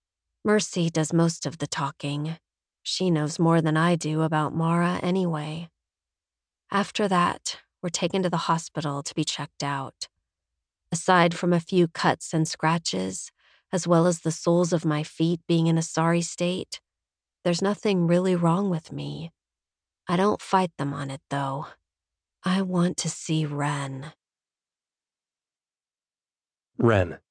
Mercy does most of the talking. She knows more than I do about Mara anyway. After that, we're taken to the hospital to be checked out. Aside from a few cuts and scratches, as well as the soles of my feet being in a sorry state, there's nothing really wrong with me. I don't fight them on it, though. I want to see Ren. Ren.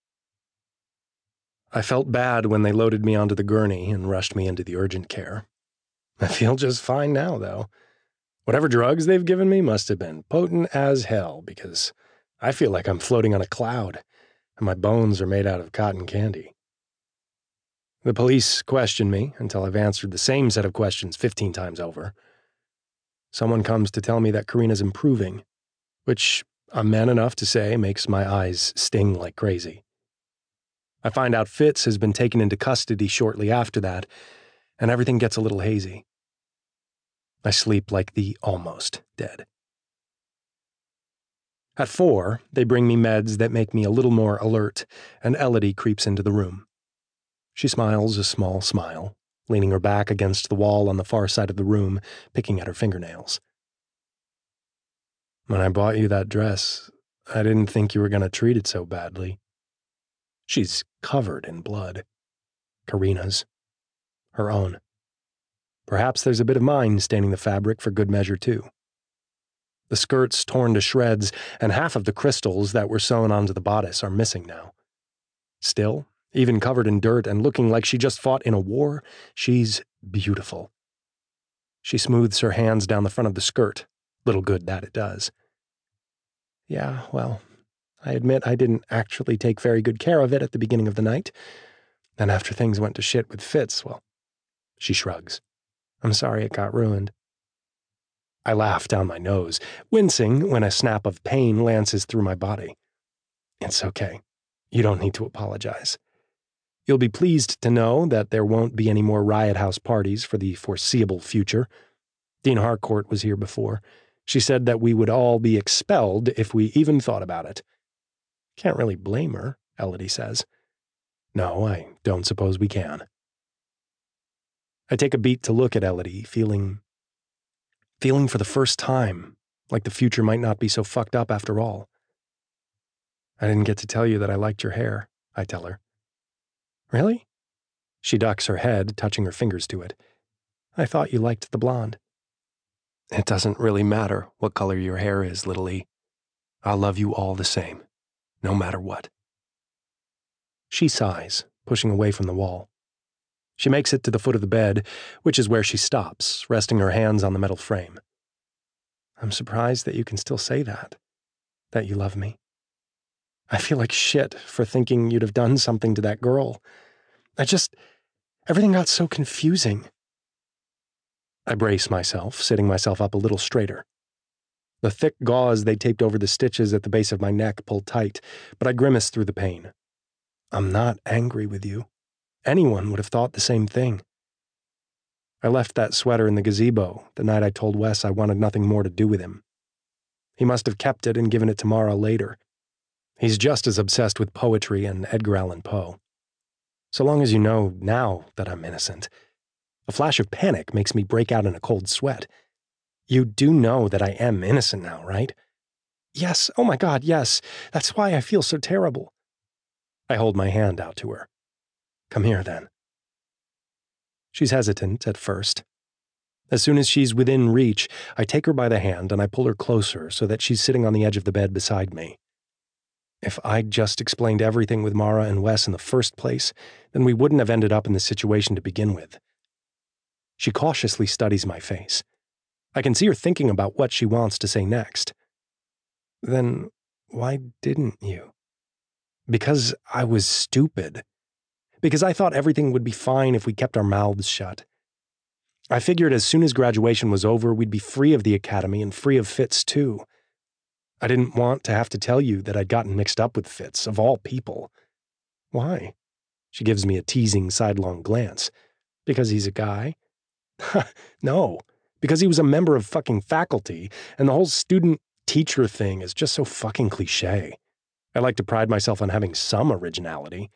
I felt bad when they loaded me onto the gurney and rushed me into the urgent care. I feel just fine now, though. Whatever drugs they've given me must have been potent as hell, because I feel like I'm floating on a cloud, and my bones are made out of cotton candy. The police question me until I've answered the same set of questions 15 times over. Someone comes to tell me that Karina's improving, which I'm man enough to say makes my eyes sting like crazy. I find out Fitz has been taken into custody shortly after that, and everything gets a little hazy. I sleep like the almost dead. At 4, they bring me meds that make me a little more alert, and Elodie creeps into the room. She smiles a small smile, leaning her back against the wall on the far side of the room, picking at her fingernails. When I bought you that dress, I didn't think you were going to treat it so badly. She's covered in blood. Karina's. Her own. Perhaps there's a bit of mine staining the fabric for good measure, too. The skirt's torn to shreds, and half of the crystals that were sewn onto the bodice are missing now. Still, even covered in dirt and looking like she just fought in a war, she's beautiful. She smooths her hands down the front of the skirt. Little good that it does. Yeah, well, I admit I didn't actually take very good care of it at the beginning of the night. And after things went to shit with Fitz, well, she shrugs. I'm sorry it got ruined. I laugh down my nose, wincing when a snap of pain lances through my body. It's okay. You don't need to apologize. You'll be pleased to know that there won't be any more Riot House parties for the foreseeable future. Dean Harcourt was here before. She said that we would all be expelled if we even thought about it. Can't really blame her, Elodie says. No, I don't suppose we can. I take a beat to look at Elodie, feeling for the first time like the future might not be so fucked up after all. I didn't get to tell you that I liked your hair, I tell her. Really? She ducks her head, touching her fingers to it. I thought you liked the blonde. It doesn't really matter what color your hair is, Little E. I'll love you all the same, no matter what. She sighs, pushing away from the wall. She makes it to the foot of the bed, which is where she stops, resting her hands on the metal frame. I'm surprised that you can still say that you love me. I feel like shit for thinking you'd have done something to that girl. Everything got so confusing. I brace myself, sitting myself up a little straighter. The thick gauze they taped over the stitches at the base of my neck pulled tight, but I grimace through the pain. I'm not angry with you. Anyone would have thought the same thing. I left that sweater in the gazebo the night I told Wes I wanted nothing more to do with him. He must have kept it and given it to Mara later. He's just as obsessed with poetry and Edgar Allan Poe. So long as you know now that I'm innocent, a flash of panic makes me break out in a cold sweat. You do know that I am innocent now, right? Yes, oh my God, yes. That's why I feel so terrible. I hold my hand out to her. Come here, then. She's hesitant at first. As soon as she's within reach, I take her by the hand and I pull her closer so that she's sitting on the edge of the bed beside me. If I'd just explained everything with Mara and Wes in the first place, then we wouldn't have ended up in this situation to begin with. She cautiously studies my face. I can see her thinking about what she wants to say next. Then why didn't you? Because I was stupid. Because I thought everything would be fine if we kept our mouths shut. I figured as soon as graduation was over, we'd be free of the academy and free of Fitz, too. I didn't want to have to tell you that I'd gotten mixed up with Fitz, of all people. Why? She gives me a teasing sidelong glance. Because he's a guy? No, because he was a member of fucking faculty, and the whole student-teacher thing is just so fucking cliché. I like to pride myself on having some originality.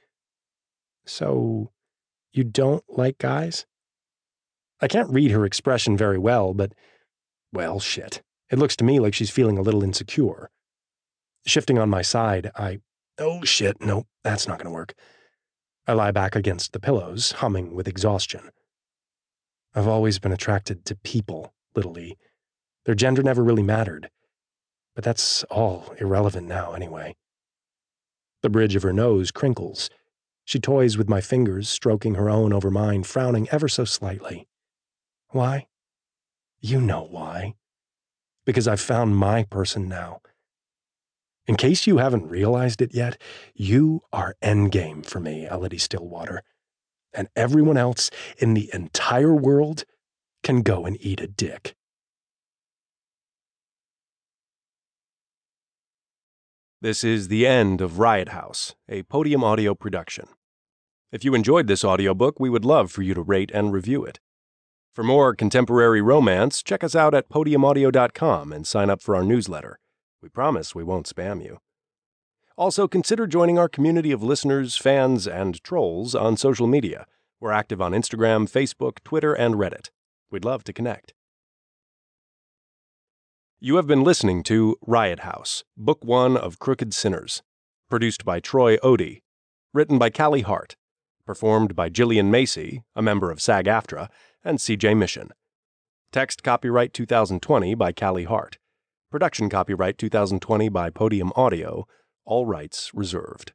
So, you don't like guys? I can't read her expression very well, but, well, shit. It looks to me like she's feeling a little insecure. Shifting on my side, oh shit, no, that's not going to work. I lie back against the pillows, humming with exhaustion. I've always been attracted to people, Little E. Their gender never really mattered. But that's all irrelevant now, anyway. The bridge of her nose crinkles. She toys with my fingers, stroking her own over mine, frowning ever so slightly. Why? You know why. Because I've found my person now. In case you haven't realized it yet, you are endgame for me, Elodie Stillwater. And everyone else in the entire world can go and eat a dick. This is the end of Riot House, a Podium Audio production. If you enjoyed this audiobook, we would love for you to rate and review it. For more contemporary romance, check us out at podiumaudio.com and sign up for our newsletter. We promise we won't spam you. Also, consider joining our community of listeners, fans, and trolls on social media. We're active on Instagram, Facebook, Twitter, and Reddit. We'd love to connect. You have been listening to Riot House, Book 1 of Crooked Sinners, produced by Troy Odie, written by Callie Hart, performed by Gillian Macy, a member of SAG-AFTRA, and CJ Mission. Text copyright 2020 by Callie Hart. Production copyright 2020 by Podium Audio. All rights reserved.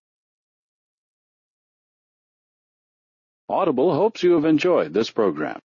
Audible hopes you have enjoyed this program.